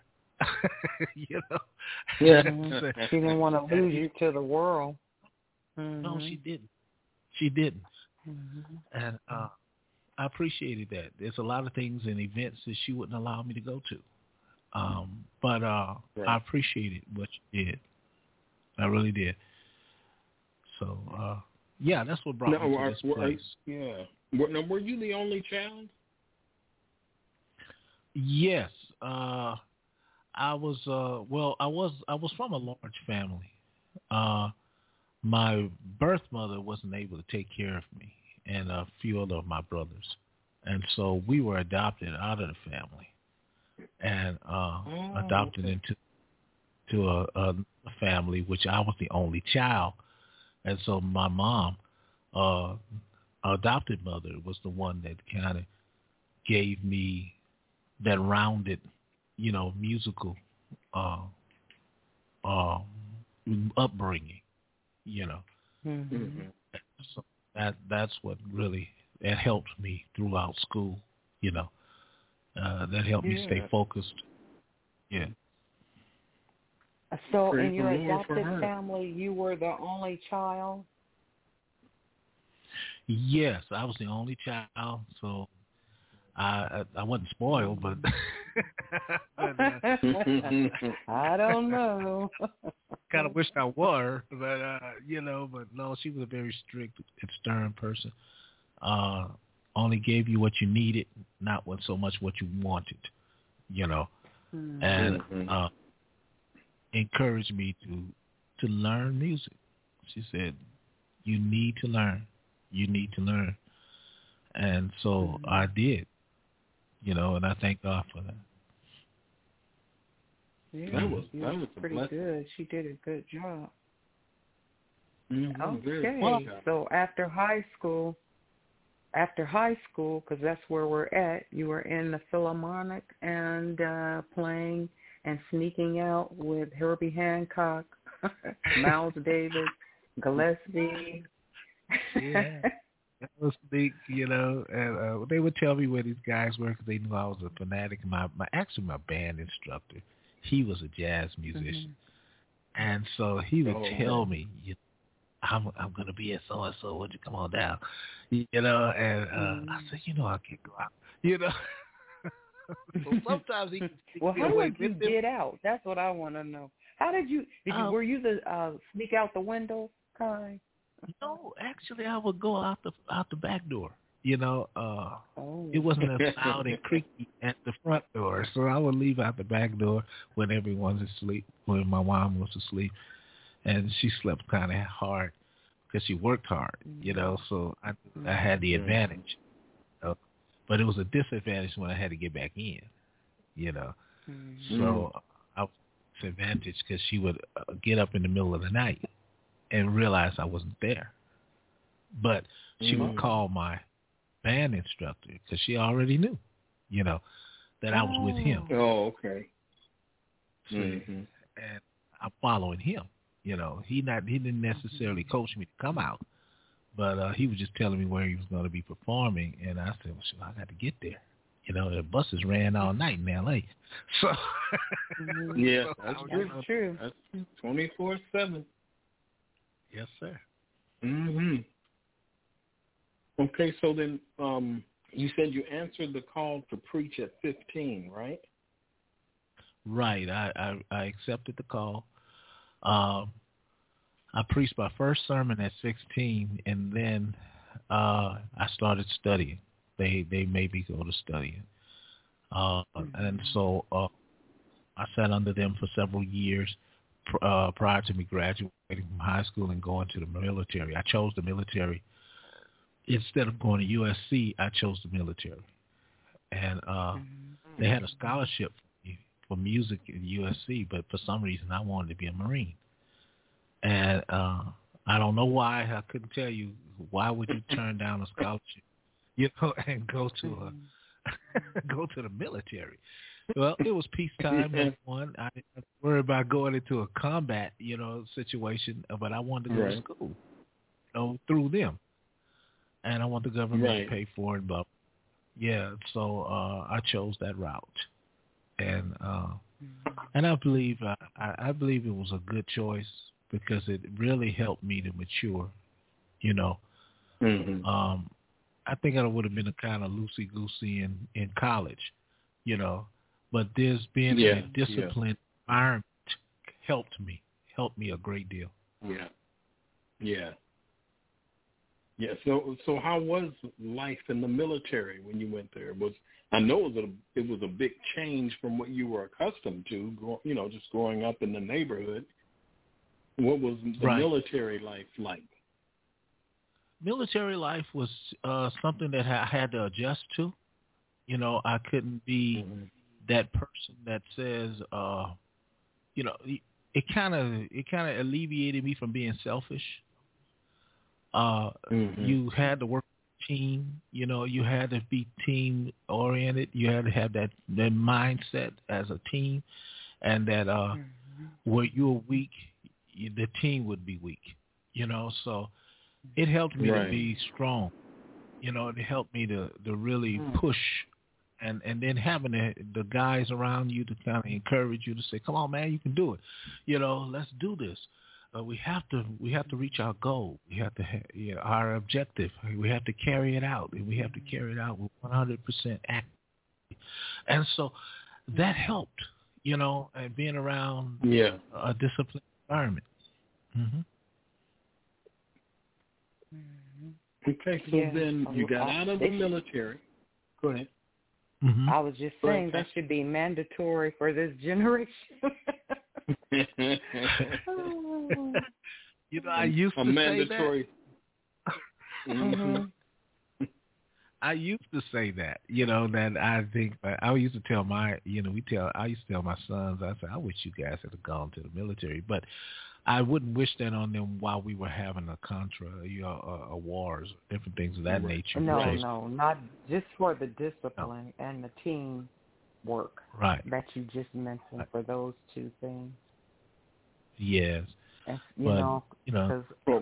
Yeah. She didn't want to lose you to the world. No, she didn't. And I appreciated that. There's a lot of things and events that she wouldn't allow me to go to. But I appreciated what she did. I really did. So, that's what brought me to this place. Yeah. Now, were you the only child? Yes. I was I was from a large family. My birth mother wasn't able to take care of me and a few other of my brothers, and so we were adopted out of the family and adopted into a family, which I was the only child, and so my mom, adopted mother, was the one that kind of gave me that rounded, musical upbringing, So that's what really that helped me throughout school, that helped me stay focused. Yeah. So in your adopted family, you were the only child? Yes, I was the only child, so I wasn't spoiled, but I don't know. Kind of wished I were, but but no, she was a very strict and stern person. Only gave you what you needed, not so much what you wanted, and encouraged me to learn music. She said, "You need to learn. You need to learn," and so I did. And I thank God for that. Yeah, that was pretty good. She did a good job. Okay, so after high school, after high school, because that's where we're at, you were in the Philharmonic and playing and sneaking out with Herbie Hancock, Miles Davis, Gillespie. Yeah. That was big, and they would tell me where these guys were because they knew I was a fanatic. My band instructor, he was a jazz musician, and so he would tell me, I'm going to be at so and so. Would you come on down? And I said, I can't go out. So sometimes he. Well, how did you get out? That's what I want to know. How did you? Were you the sneak out the window kind? No, actually, I would go out the back door. It wasn't as loud and creaky at the front door, so I would leave out the back door when everyone's asleep, when my mom was asleep, and she slept kind of hard because she worked hard, So I had the advantage, but it was a disadvantage when I had to get back in, So I was disadvantaged because she would get up in the middle of the night and realize I wasn't there. But she would call my band instructor because she already knew, that I was with him. Oh, okay. And I'm following him. He didn't necessarily coach me to come out, but he was just telling me where he was going to be performing, and I said, well, I got to get there. The buses ran all night in L.A. So yeah, that's true. That's 24/7. Yes, sir. Okay, so then you said you answered the call to preach at 15, right? Right. I accepted the call. I preached my first sermon at 16, and then I started studying. They made me go to studying. And so I sat under them for several years prior to me graduating from high school and going to the military. I chose the military. Instead of going to USC, I chose the military. And they had a scholarship for music at USC, but for some reason I wanted to be a Marine. And I don't know why. I couldn't tell you. Why would you turn down a scholarship, and go to the military? Well, it was peacetime. Number one, I didn't worry about going into a combat, situation, but I wanted to go to school, through them, and I want the government to pay for it. But so I chose that route, and I believe it was a good choice because it really helped me to mature, I think I would have been a kind of loosey-goosey in college, but there's been a disciplined environment helped me a great deal. Yeah. So how was life in the military when you went there? I know it was a big change from what you were accustomed to, just growing up in the neighborhood. What was the military life like? Military life was something that I had to adjust to. I couldn't be that person that says, it kind of alleviated me from being selfish. You had to work with a team. You had to be team oriented. You had to have that mindset as a team, and that where you were weak, the team would be weak. So it helped me to be strong. It helped me to really push, and then having the guys around you to kind of encourage you to say, "Come on, man, you can do it. Let's do this. We have to reach our goal. We have to our objective. We have to carry it out, and we have to carry it out with 100% accuracy." And so that helped, and being around a disciplined environment. Okay, so then you got out of the military. Go ahead. I was just saying that should be mandatory for this generation. I used to mandatory. say that. I used to say that, that I think I used to tell I used to tell my sons, I said, I wish you guys had gone to the military, but I wouldn't wish that on them while we were having a contra, a wars, different things of that nature. No, not just for the discipline and the team work that you just mentioned for those two things. Yes. And, because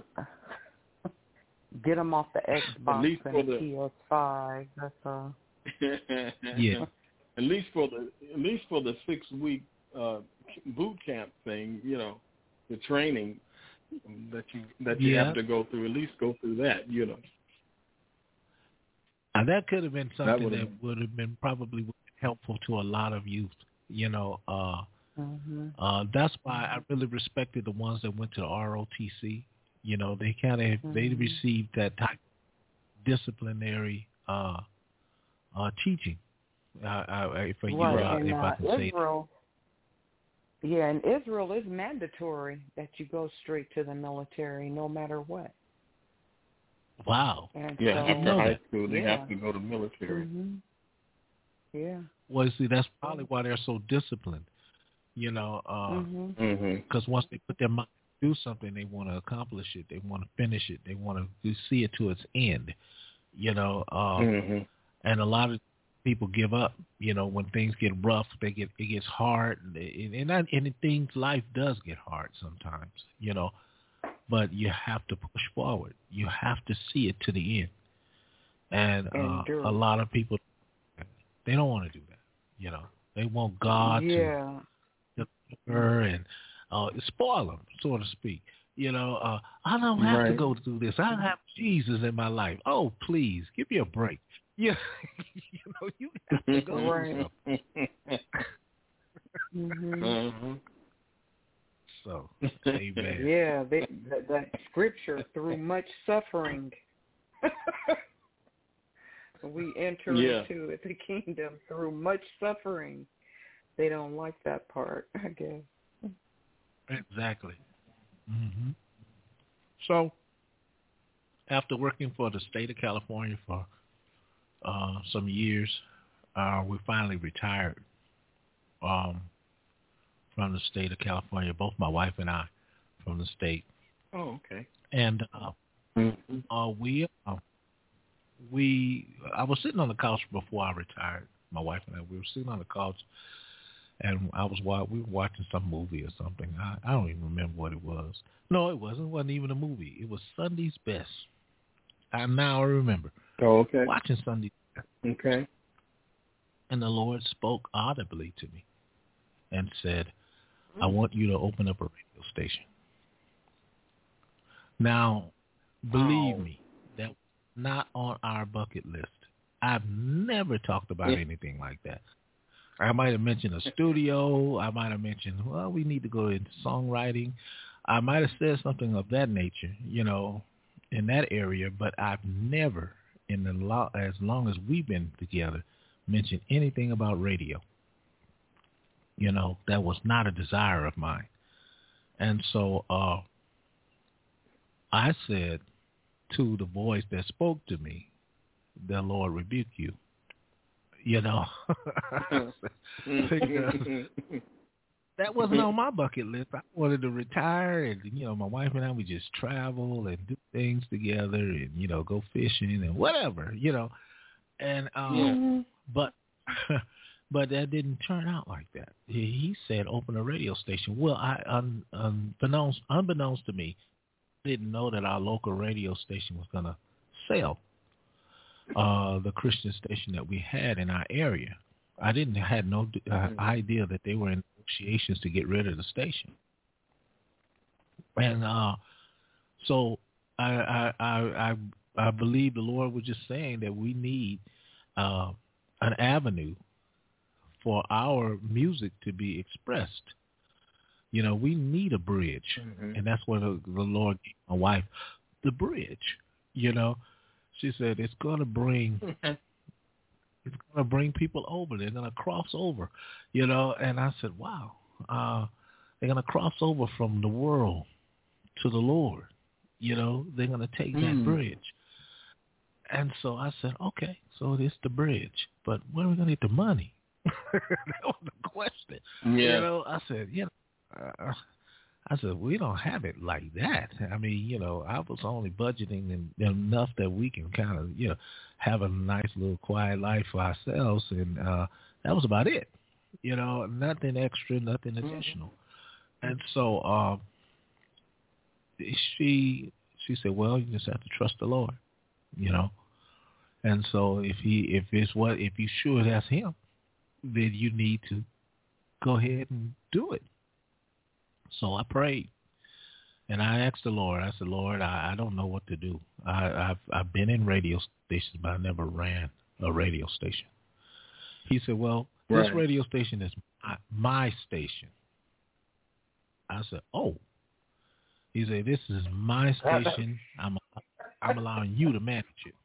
get them off the Xbox and the PS5. That's all. Yeah. At least for the 6-week boot camp thing, the training that you have to go through. At least go through that, And that could have been something that would have been probably helpful to a lot of youth. That's why I really respected the ones that went to the ROTC. They kind of they received that type of disciplinary teaching. If I can say Israel. Yeah, in Israel, it's mandatory that you go straight to the military, no matter what. Wow. And after high school, they have to go to military. Mm-hmm. Yeah. Well, see, that's probably why they're so disciplined. Because once they put their mind to do something, they want to accomplish it. They want to finish it. They want to see it to its end. And a lot of people give up. When things get rough, it gets hard, and life does get hard sometimes. But you have to push forward. You have to see it to the end. And a lot of people, they don't want to do that. They want God to deliver and spoil them, so to speak. I don't have to go through this. I have Jesus in my life. Oh, please, give me a break. Yeah, you have to go through something. So, amen. Yeah, that scripture, through much suffering, we enter into the kingdom through much suffering. They don't like that part, I guess. Exactly. So, after working for the state of California for some years, we finally retired from the state of California, both my wife and I, from the state. Oh, okay. And I was sitting on the couch before I retired. My wife and I, we were sitting on the couch, and we were watching some movie or something. I don't even remember what it was. No, it wasn't. It wasn't even a movie. It was Sunday's Best. I remember. Oh, okay. Watching Sunday's Best. Okay. And the Lord spoke audibly to me and said, I want you to open up a radio station. Now, believe me, that was not on our bucket list. I've never talked about anything like that. I might have mentioned a studio. I might have mentioned, well, we need to go into songwriting. I might have said something of that nature, in that area, but I've never, as long as we've been together, mentioned anything about radio. That was not a desire of mine. And so I said to the voice that spoke to me, the Lord rebuke you. Because that wasn't on my bucket list. I wanted to retire and, my wife and I would just travel and do things together and, go fishing and whatever, And but that didn't turn out like that. He said, open a radio station. Well, unbeknownst to me, I didn't know that our local radio station was going to sell the Christian station that we had in our area. I had no idea that they were in negotiations to get rid of the station. And so I believe the Lord was just saying that we need an avenue for our music to be expressed. We need a bridge. And that's what the Lord gave my wife, the bridge. She said it's going to bring people over. They're going to cross over, And I said, wow, they're going to cross over from the world to the Lord. They're going to take that bridge. And so I said, okay, so it's the bridge, but where are we going to get the money? That was the question. I said, I said, we don't have it like that. I mean, I was only budgeting enough that we can kind of, have a nice little quiet life for ourselves. And that was about it. Nothing extra, nothing additional. And so she said, well, you just have to trust the Lord, And so if you sure that's him, then you need to go ahead and do it. So I prayed, and I asked the Lord. I said, Lord, I don't know what to do. I've been in radio stations, but I never ran a radio station. He said, well, this radio station is my station. I said, oh. He said, this is my station. I'm allowing you to manage it.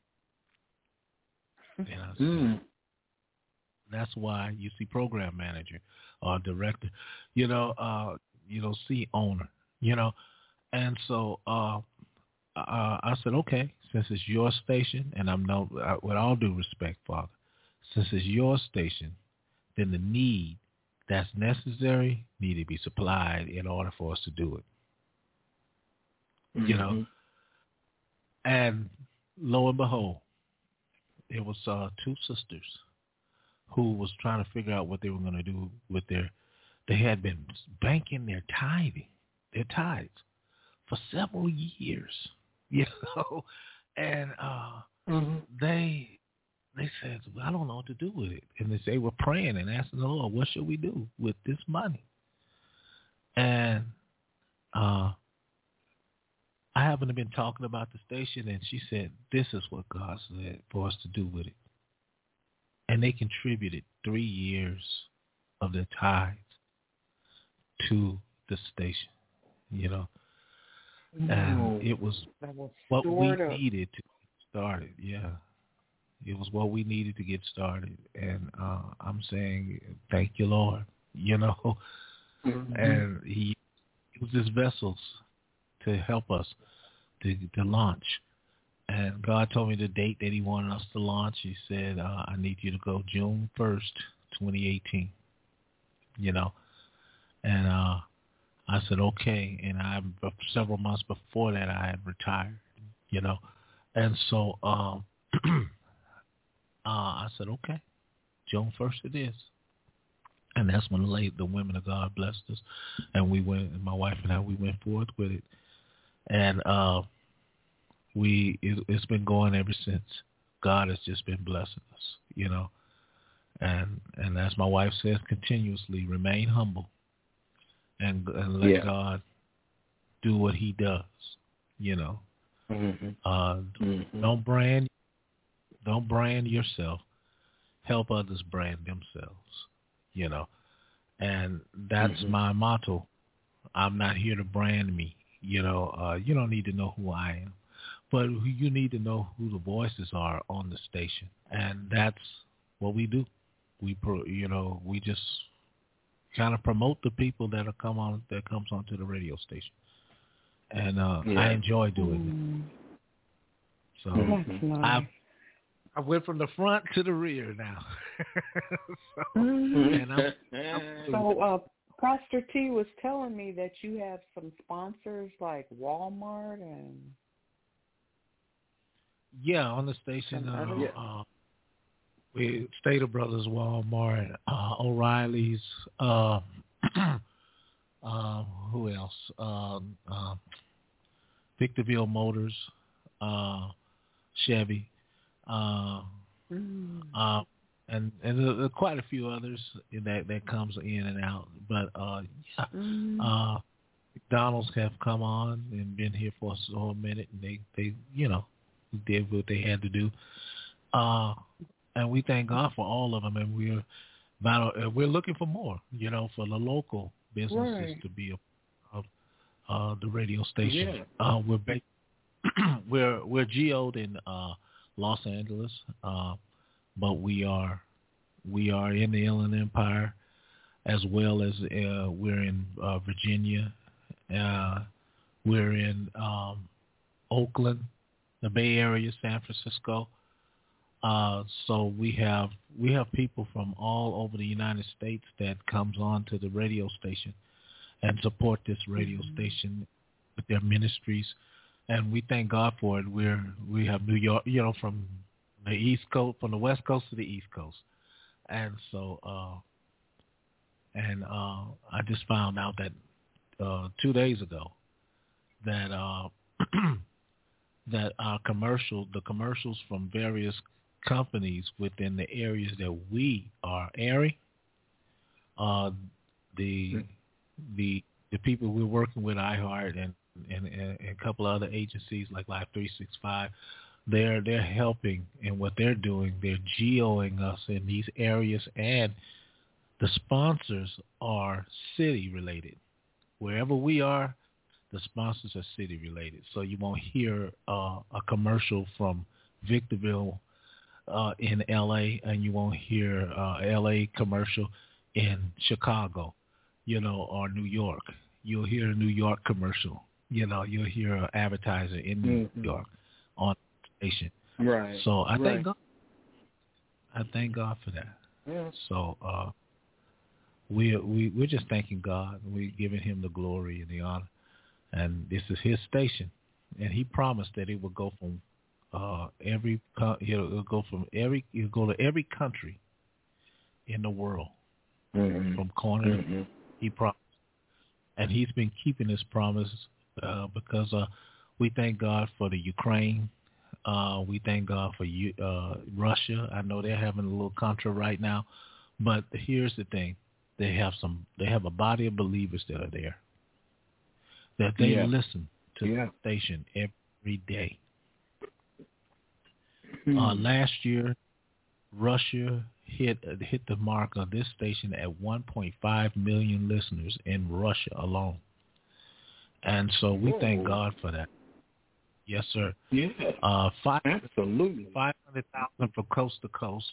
And I said, that's why you see program manager or director, see owner, And so I said, okay, since it's your station, and with all due respect, Father, since it's your station, then the need that's necessary need to be supplied in order for us to do it. And lo and behold, it was two sisters who was trying to figure out what they were going to do with they had been banking their tithes for several years, and they said, well, I don't know what to do with it. And they were praying and asking the Lord, what should we do with this money? And I happened to have been talking about the station, and she said, this is what God said for us to do with it. And they contributed 3 years of their tithes to the station, And it was what we needed to get started, It was what we needed to get started. And I'm saying, thank you, Lord, And he used his vessels to help us to launch. And God told me the date that he wanted us to launch. He said, I need you to go June 1st, 2018, And I said, okay. And several months before that, I had retired, And so I said, okay, June 1st it is. And that's when the women of God blessed us. And we went, my wife and I, we went forth with it. And it's been going ever since. God has just been blessing us, And as my wife says continuously, remain humble and let God do what he does, Don't brand yourself. Help others brand themselves, And that's my motto. I'm not here to brand me. You don't need to know who I am, but you need to know who the voices are on the station, and that's what we do. We just kind of promote the people that comes onto the radio station, and I enjoy doing it. So nice. I went from the front to the rear now. So Pastor T was telling me that you have some sponsors like Walmart and... Yeah, on the station, we Stater Brothers, Walmart, O'Reilly's, who else? Victorville Motors, Chevy, and there are quite a few others that comes in and out. But McDonald's have come on and been here for a minute, and they did what they had to do. And we thank God for all of them, and we're looking for more, for the local businesses to be of the radio station. Yeah. We're geoed in Los Angeles, but we are in the Inland Empire, as well as we're in Virginia. We're in Oakland, the Bay Area, San Francisco. So we have people from all over the United States that comes on to the radio station, and support this radio station with their ministries. And we thank God for it. We have New York, from the East Coast, from the West Coast to the East Coast. And so, I just found out that 2 days ago that that the commercials from various companies within the areas that we are airing, the people we're working with, iHeart and a couple other agencies like Live 365, they're helping in what they're doing. They're geoing us in these areas, and the sponsors are city related. Wherever we are, the sponsors are city related. So you won't hear a commercial from Victorville in LA, and you won't hear LA commercial in Chicago, or New York. You'll hear a New York commercial. You'll hear an advertiser in New York on the station. Right. So I thank God. I thank God for that. Yeah. So we're just thanking God. We're giving Him the glory and the honor. And this is His station, and He promised that it will go from it'll go to every country in the world, from corner to He promised, and He's been keeping His promise because we thank God for the Ukraine. We thank God for Russia. I know they're having a little contra right now, but here's the thing: they have a body of believers that are there, that they listen to the station every day. Last year, Russia hit the mark of this station at 1.5 million listeners in Russia alone. And so we thank God for that. Yes, sir. Yeah. Absolutely. 500,000 from coast to coast,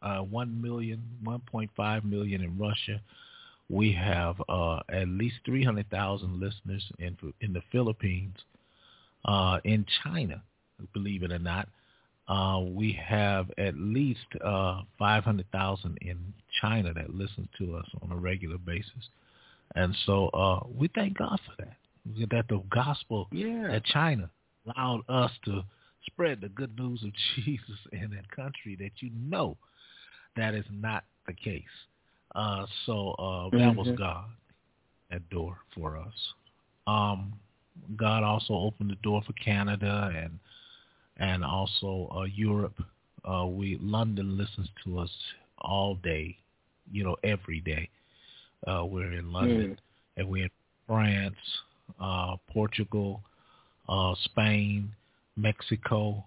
1.5 million in Russia. We have at least 300,000 listeners in the Philippines. In China, believe it or not, we have at least 500,000 in China that listen to us on a regular basis. And so we thank God for that. That the gospel at China allowed us to spread the good news of Jesus in that country that that is not the case. That was God, that door for us. God also opened the door for Canada and also Europe. London listens to us all day, every day. We're in London, and we're in France, Portugal, Spain, Mexico,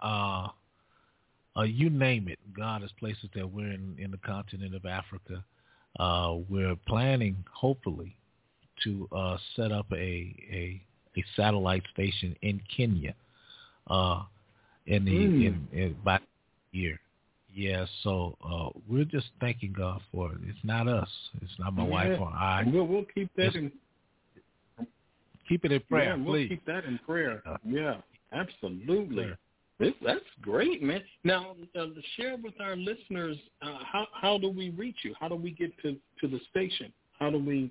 you name it. God has places that we're in the continent of Africa. We're planning, hopefully, to set up a satellite station in Kenya by the year. Yeah, so we're just thanking God for it. It's not us. It's not my wife or I. We'll keep that keep it in prayer, we'll please. Keep that in prayer. Yeah, absolutely. That's great, man. Now, to share with our listeners, how do we reach you? How do we get to the station? How do we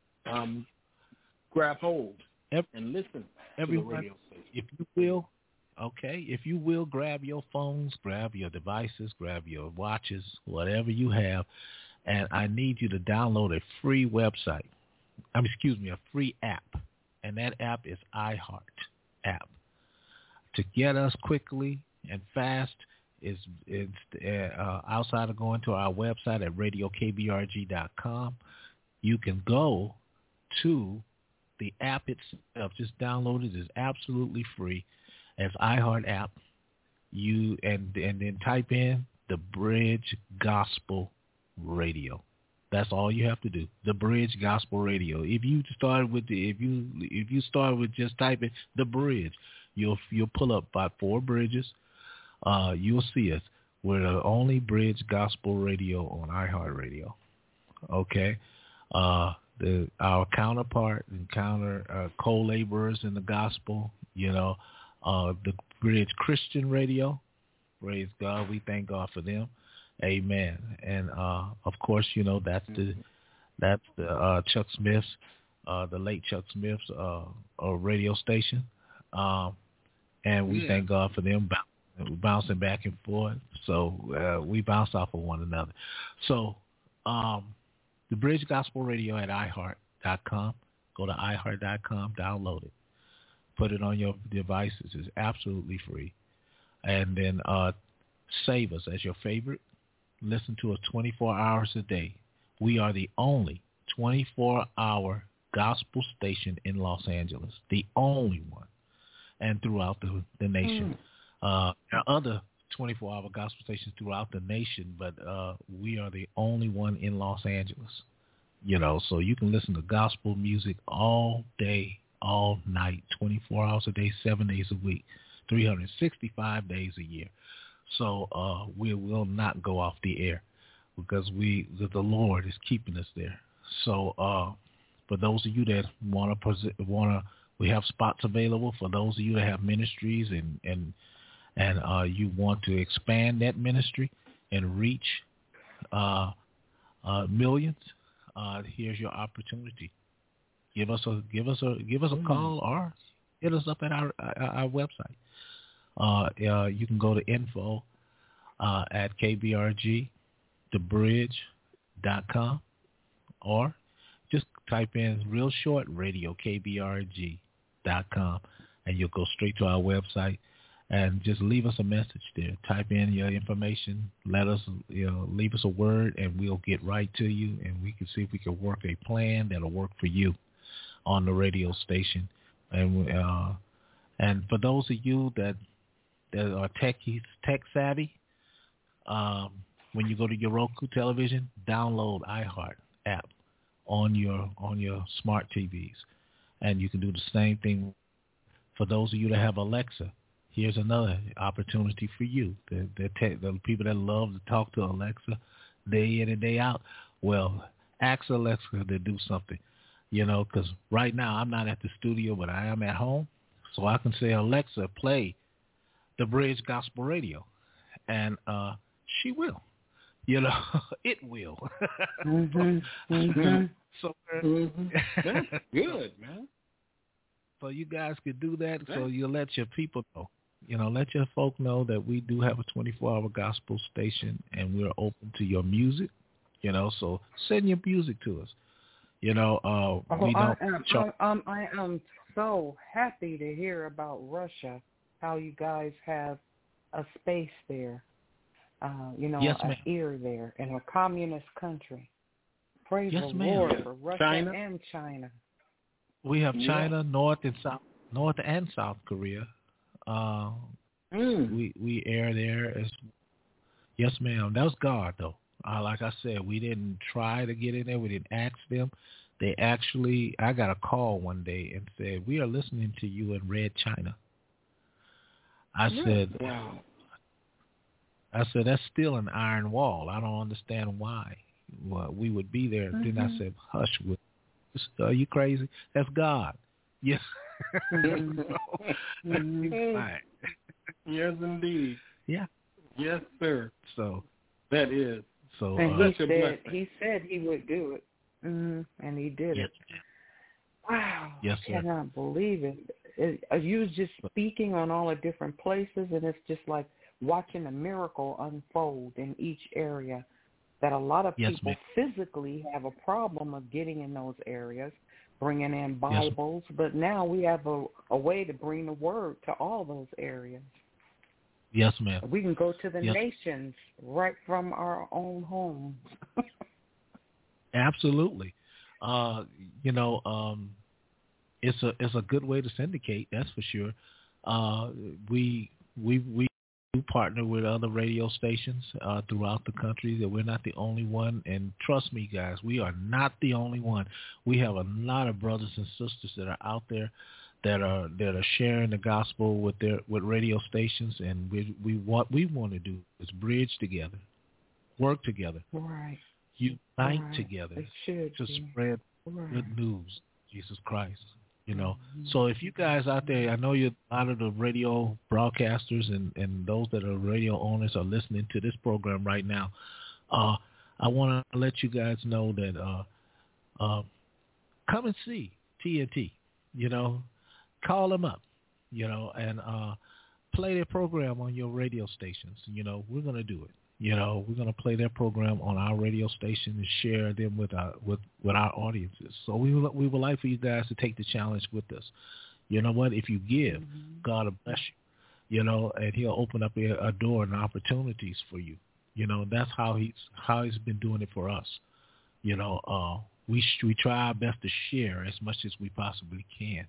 grab hold and listen to the radio station? If you will, grab your phones, grab your devices, grab your watches, whatever you have, and I need you to download a free website. A free app, and that app is iHeart app. To get us quickly and fast is outside of going to our website at radiokbrg.com. You can go to the app itself. Just download it. It's absolutely free. As iHeart app, and then type in the Bridge Gospel Radio. That's all you have to do. The Bridge Gospel Radio. If you start with just typing the Bridge, you'll pull up about 4 bridges. You'll see us. We're the only Bridge Gospel Radio on iHeartRadio. Okay, our counterpart and co-laborers in the gospel. The Bridge Christian Radio. Praise God. We thank God for them. Amen. And of course, that's the Chuck Smith's the late Chuck Smith's radio station, and we thank God for them bouncing back and forth. So we bounce off of one another. So the Bridge Gospel Radio at iHeart.com. Go to iHeart.com, download it, put it on your devices. It's absolutely free. And then save us as your favorite. Listen to us 24 hours a day. We are the only 24-hour gospel station in Los Angeles, the only one, and throughout the nation. There are other 24-hour gospel stations throughout the nation, but we are the only one in Los Angeles. You know, so you can listen to gospel music all day, all night, 24 hours a day, 7 days a week, 365 days a year. So we will not go off the air because the Lord is keeping us there. So for those of you that want to, we have spots available for those of you that have ministries and you want to expand that ministry and reach millions. Here's your opportunity. Give us a call or hit us up at our website. You can go to info at kbrgthebridge.com or just type in real short radio kbrg.com and you'll go straight to our website and just leave us a message there. Type in your information, let us leave us a word, and we'll get right to you, and we can see if we can work a plan that'll work for you on the radio station. And for those of you that are tech savvy, when you go to your Roku television, download iHeart app on your smart TVs, and you can do the same thing. For those of you that have Alexa, here's another opportunity for you. The people that love to talk to Alexa day in and day out. Well, ask Alexa to do something, because right now I'm not at the studio, but I am at home. So I can say, Alexa, play the Bridge Gospel Radio. And she will. It will. So That's good, man. So you guys could do that. So you let your people know. Let your folk know that we do have a 24-hour gospel station, and we're open to your music. So send your music to us. We don't. I am so happy to hear about Russia. How you guys have a space there. Yes, an ear there in a communist country. Praise the Lord for Russia and China. We have China, North and South Korea. We air there as yes, ma'am. That was God, though. Like I said, we didn't try to get in there. We didn't ask them. They actually, I got a call one day and said, "We are listening to you in Red China." I said, "Wow." I said, "That's still an iron wall. I don't understand why we would be there." Then I said, "Hush, are you crazy? That's God." Yes. Right. Yes, indeed. Yeah. Yes, sir. So that is. So and he said he would do it, and he did it. Wow. Yes, I cannot believe it. You was just speaking on all the different places, and it's just like watching a miracle unfold in each area. That a lot of people physically have a problem of getting in those areas, bringing in Bibles, but now we have a way to bring the word to all those areas. Yes, ma'am. We can go to the nations right from our own homes. Absolutely. It's a good way to syndicate, that's for sure. We do partner with other radio stations throughout the country. That we're not the only one, and trust me, guys, we are not the only one. We have a lot of brothers and sisters that are out there that are sharing the gospel with radio stations, and what we want to do is bridge together, work together, right, unite together to spread good news, Jesus Christ. So if you guys out there, I know a lot of the radio broadcasters and those that are radio owners are listening to this program right now. I want to let you guys know that come and see TNT. Call them up, and play their program on your radio stations. We're going to do it. We're going to play their program on our radio station and share them with our audiences. So we would like for you guys to take the challenge with us. You know what? If you give, God will bless you. And He'll open up a door and opportunities for you. That's how He's been doing it for us. We try our best to share as much as we possibly can.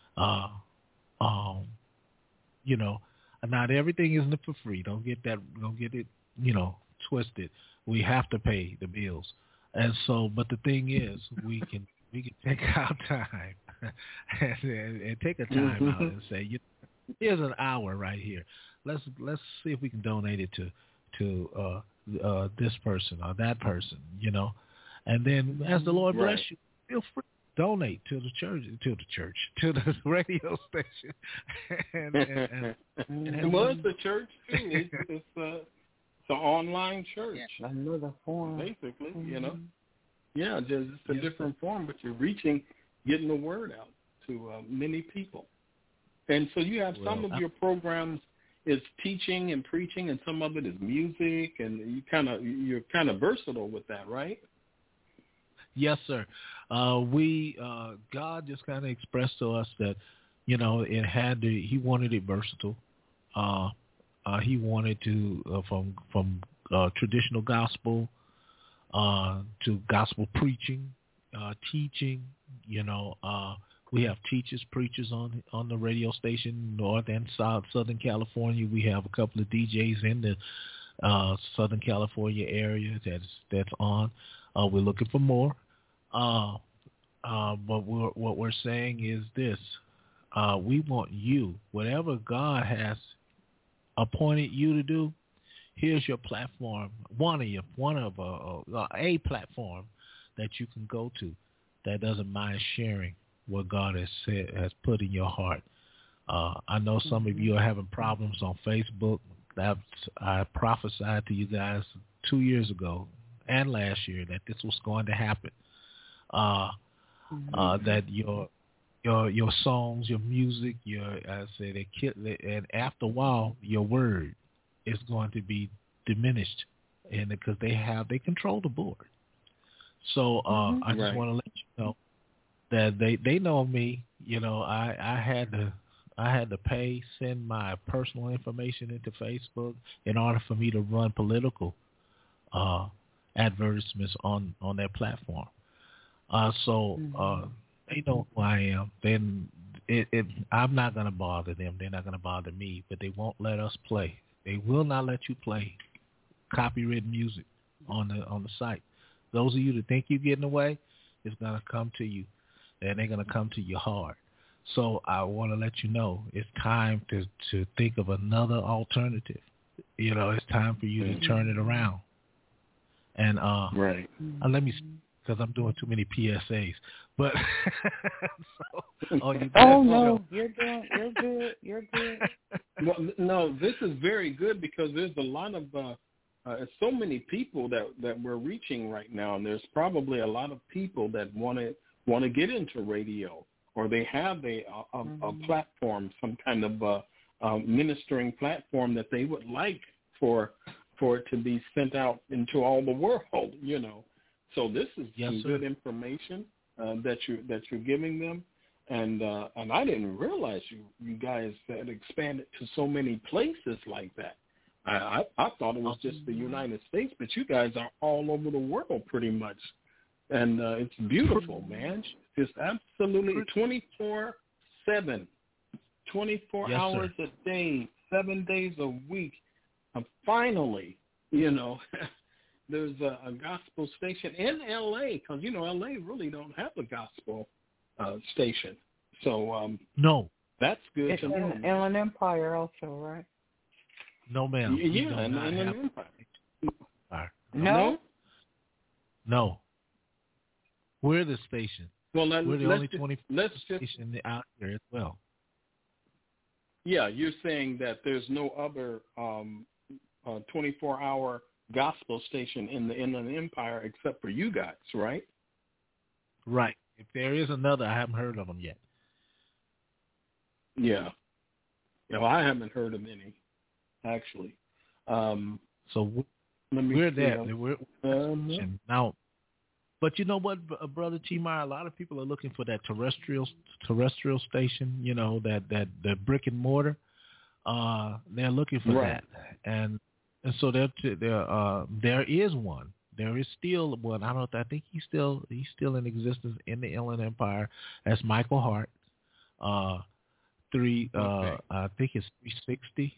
Not everything isn't for free. Don't get it, twisted. We have to pay the bills. And so, but the thing is, we can take our time and take a time out and say, here's an hour right here. Let's see if we can donate it to this person or that person, And then as the Lord bless you, feel free to donate to the church, to the radio station. and well, it's a church too. It's an online church. Another form, basically. Yeah, just a different form, but you're getting the word out to many people. And so you have some of your programs is teaching and preaching, and some of it is music, and you're kind of versatile with that, right? Yes, sir. God just kind of expressed to us that, He wanted it versatile. He wanted to from traditional gospel to gospel preaching, teaching. We have teachers, preachers on the radio station, North and South, Southern California. We have a couple of DJs in the Southern California area that's on. We're looking for more. But what we're saying is this. We want you, whatever God has appointed you to do, here's your platform, a platform that you can go to that doesn't mind sharing what God has put in your heart. I know some of you are having problems on Facebook. I prophesied to you guys 2 years ago and last year that this was going to happen. That your songs, your music, and after a while, your word is going to be diminished, and because they control the board. So I just want to let you know that they know me. I had to send my personal information into Facebook in order for me to run political advertisements on their platform. They know who I am. Then I'm not going to bother them. They're not going to bother me, but they won't let us play. They will not let you play copyrighted music on the site. Those of you that think you're getting away, it's going to come to you, and they're going to come to you hard. So I want to let you know it's time to think of another alternative. It's time for you to turn it around. And let me, because I'm doing too many PSAs. But no, you're good. Well, no, this is very good because there's a lot of so many people that we're reaching right now, and there's probably a lot of people that want to get into radio, or they have a platform, some kind of ministering platform that they would like for it to be sent out into all the world. So this is some good information that you're giving them, and I didn't realize you guys had expanded to so many places like that. I thought it was just the United States, but you guys are all over the world pretty much, and it's beautiful, man. It's absolutely 24/7, 24 hours a day, 7 days a week. Finally, there's a gospel station in L.A. because, L.A. really don't have a gospel station. So no, that's good it's to know. Inland Empire also, right? No, ma'am. Yeah, in Inland Empire. No. We're the station. Well, we're the only 24 station out there as well. Yeah, you're saying that there's no other 24-hour gospel station in the Inland Empire except for you guys, right? Right. If there is another, I haven't heard of them yet. Yeah. Well, I haven't heard of any, actually. So we're there. We're now, but you know what, Brother T-Meyer, a lot of people are looking for that terrestrial station. You know, that the brick and mortar. They're looking for that, and so there is one. There is still one. I think he's still in existence in the Inland Empire. That's Michael Hart. I think it's 360.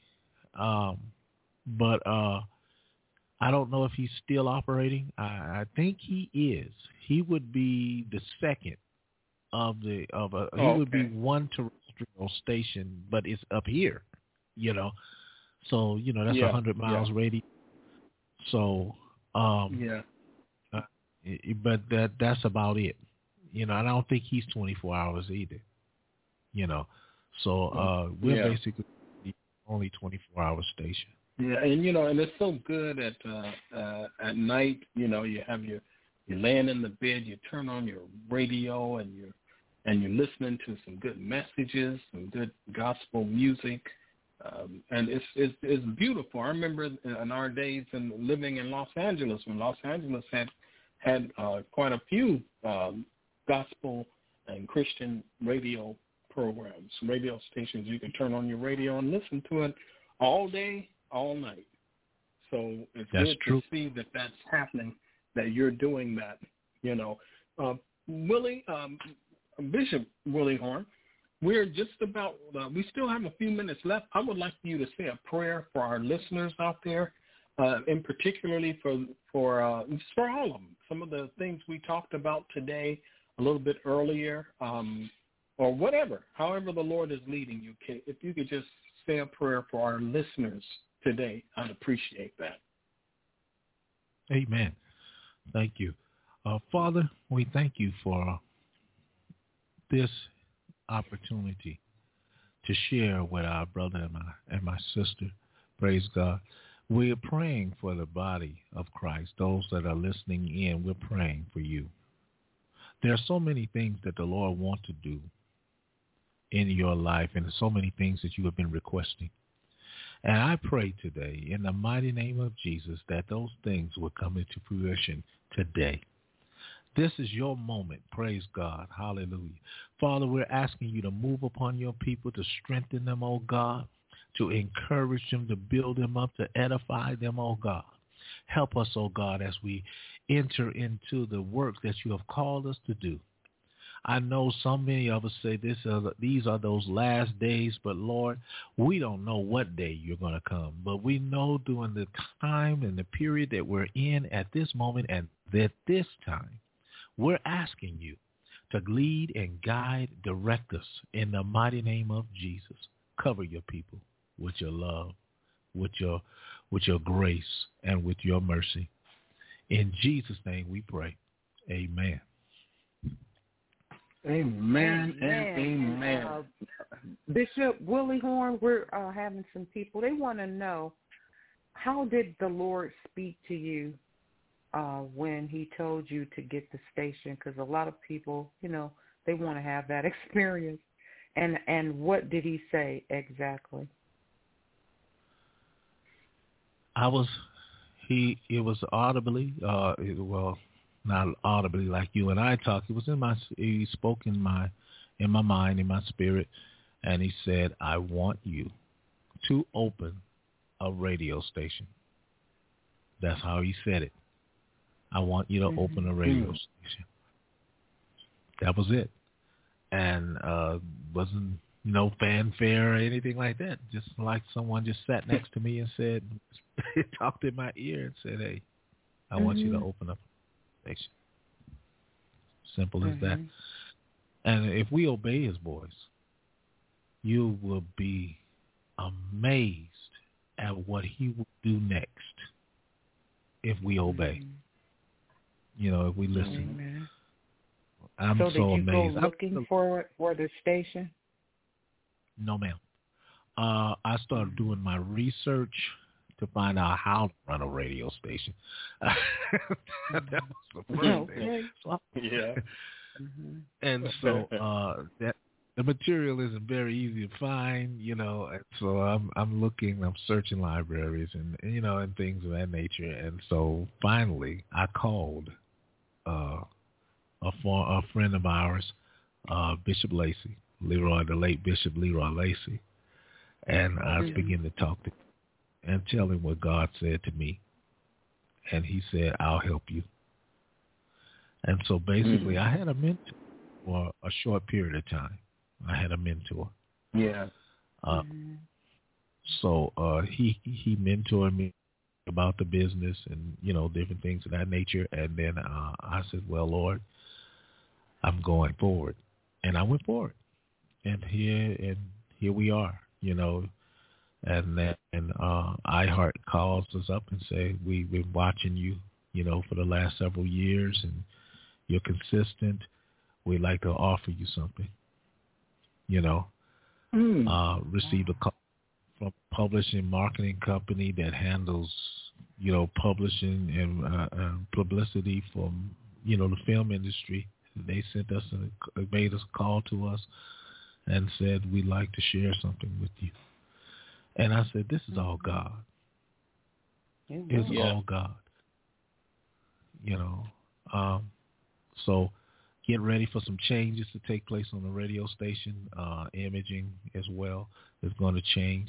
But I don't know if he's still operating. I think he is. He would be the second he would be one terrestrial station, but it's up here, you know. So, you know, that's 100 miles radius. So, but that's about it. You know, I don't think he's 24 hours either. You know, so we're basically the only 24-hour station. Yeah, and you know, and it's so good at night. You know, you're laying in the bed, you turn on your radio, and you're listening to some good messages, some good gospel music, and it's beautiful. I remember in our days in living in Los Angeles, when Los Angeles had quite a few gospel and Christian radio programs, radio stations. You can turn on your radio and listen to it all day, all night. So it's good to see that that's happening, that you're doing that, you know. Bishop Willie Horn, we're just about, we still have a few minutes left. I would like you to say a prayer for our listeners out there, and particularly for all of them. Some of the things we talked about today a little bit earlier, or whatever, however the Lord is leading you. If you could just say a prayer for our listeners today, I'd appreciate that. Amen. Thank you. Father, we thank you for this opportunity to share with our brother and my sister. Praise God. We're praying for the body of Christ, those that are listening in. We're praying for you. There are so many things that the Lord wants to do in your life, and so many things that you have been requesting. And I pray today in the mighty name of Jesus that those things will come into fruition today. This is your moment. Praise God. Hallelujah. Father, we're asking you to move upon your people, to strengthen them, oh God, to encourage them, to build them up, to edify them, oh God. Help us, oh God, as we enter into the work that you have called us to do. I know so many of us say these are those last days, but Lord, we don't know what day you're going to come. But we know during the time and the period that we're in at this moment and at this time, we're asking you to lead and guide, direct us in the mighty name of Jesus. Cover your people with your love, with your grace, and with your mercy. In Jesus' name we pray. Amen. Amen and amen. Bishop Willie Horn, we're having some people. They want to know, how did the Lord speak to you when he told you to get the station? Because a lot of people, you know, they want to have that experience. And what did he say exactly? It was audibly, not audibly like you and I talk. He spoke in my mind, in my spirit, and he said, I want you to open a radio station. That's how he said it. I want you to open a radio station. That was it. And wasn't no fanfare or anything like that. Just like someone just sat next to me and said, talked in my ear and said, hey, I want you to open up a station. Simple as that. And if we obey his voice, you will be amazed at what he will do next if we obey. You know, if we listen. I'm so did you amazed. Go looking for the station? No, ma'am. I started doing my research to find out how to run a radio station. That was the first thing. So And so that the material isn't very easy to find, and so I'm searching libraries and and things of that nature. And so finally I called a friend of ours, Bishop Lacey, the late Bishop Leroy Lacey, and I began to talk to him and tell him what God said to me. And he said, I'll help you. And so basically I had a mentor for a short period of time. I had a mentor. Yeah. So he mentored me about the business and, different things of that nature. And then I said, well, Lord, I'm going forward. And I went forward. And here we are, And iHeart calls us up and say, we've been watching you, for the last several years, and you're consistent. We'd like to offer you something. Received a call from a publishing marketing company that handles, publishing and publicity for, the film industry. They sent us made us a call to us and said, we'd like to share something with you. And I said, this is all God. It's all God. So get ready for some changes to take place on the radio station. Imaging as well is going to change.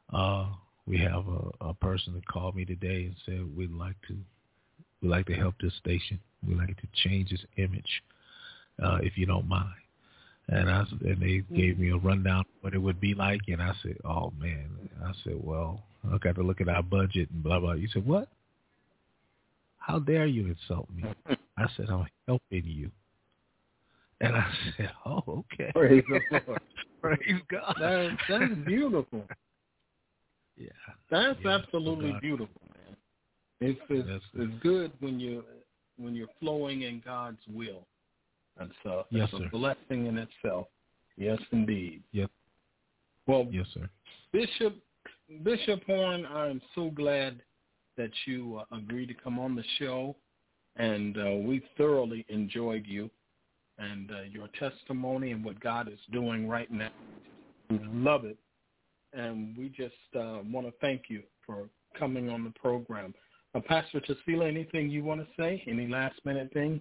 We have a person that called me today and said, we'd like to help this station. We'd like to change its image, if you don't mind. And they gave me a rundown of what it would be like, and I said, oh, man. I said, well, I got to look at our budget and blah, blah. You said, what? How dare you insult me? I said, I'm helping you. And I said, oh, okay. Praise the Lord. Praise God. That's beautiful. Yeah. That's absolutely beautiful, man. It's good when you're flowing in God's will. And so yes, it's sir. a blessing in itself. Yes, indeed. Yep. Well, yes, sir. Bishop Horn, I'm so glad that you agreed to come on the show, and we thoroughly enjoyed you and your testimony and what God is doing right now. We love it, and we just want to thank you for coming on the program. Pastor Tasila, anything you want to say? Any last-minute things?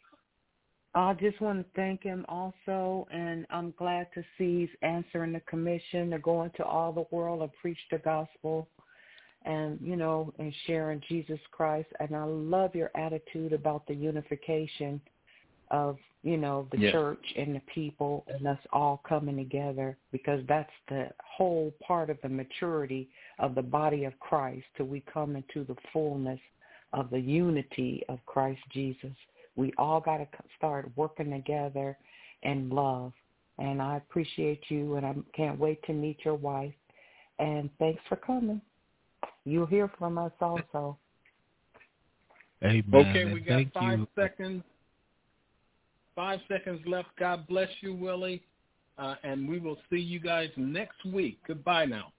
I just want to thank him also, and I'm glad to see he's answering the commission to go into all the world and preach the gospel and, and sharing Jesus Christ. And I love your attitude about the unification of, the church and the people and us all coming together, because that's the whole part of the maturity of the body of Christ till we come into the fullness of the unity of Christ Jesus. We all got to start working together in love. And I appreciate you, and I can't wait to meet your wife. And thanks for coming. You'll hear from us also. Amen. Okay, we got thank 5 you. seconds. 5 seconds left. God bless you, Willie. And we will see you guys next week. Goodbye now.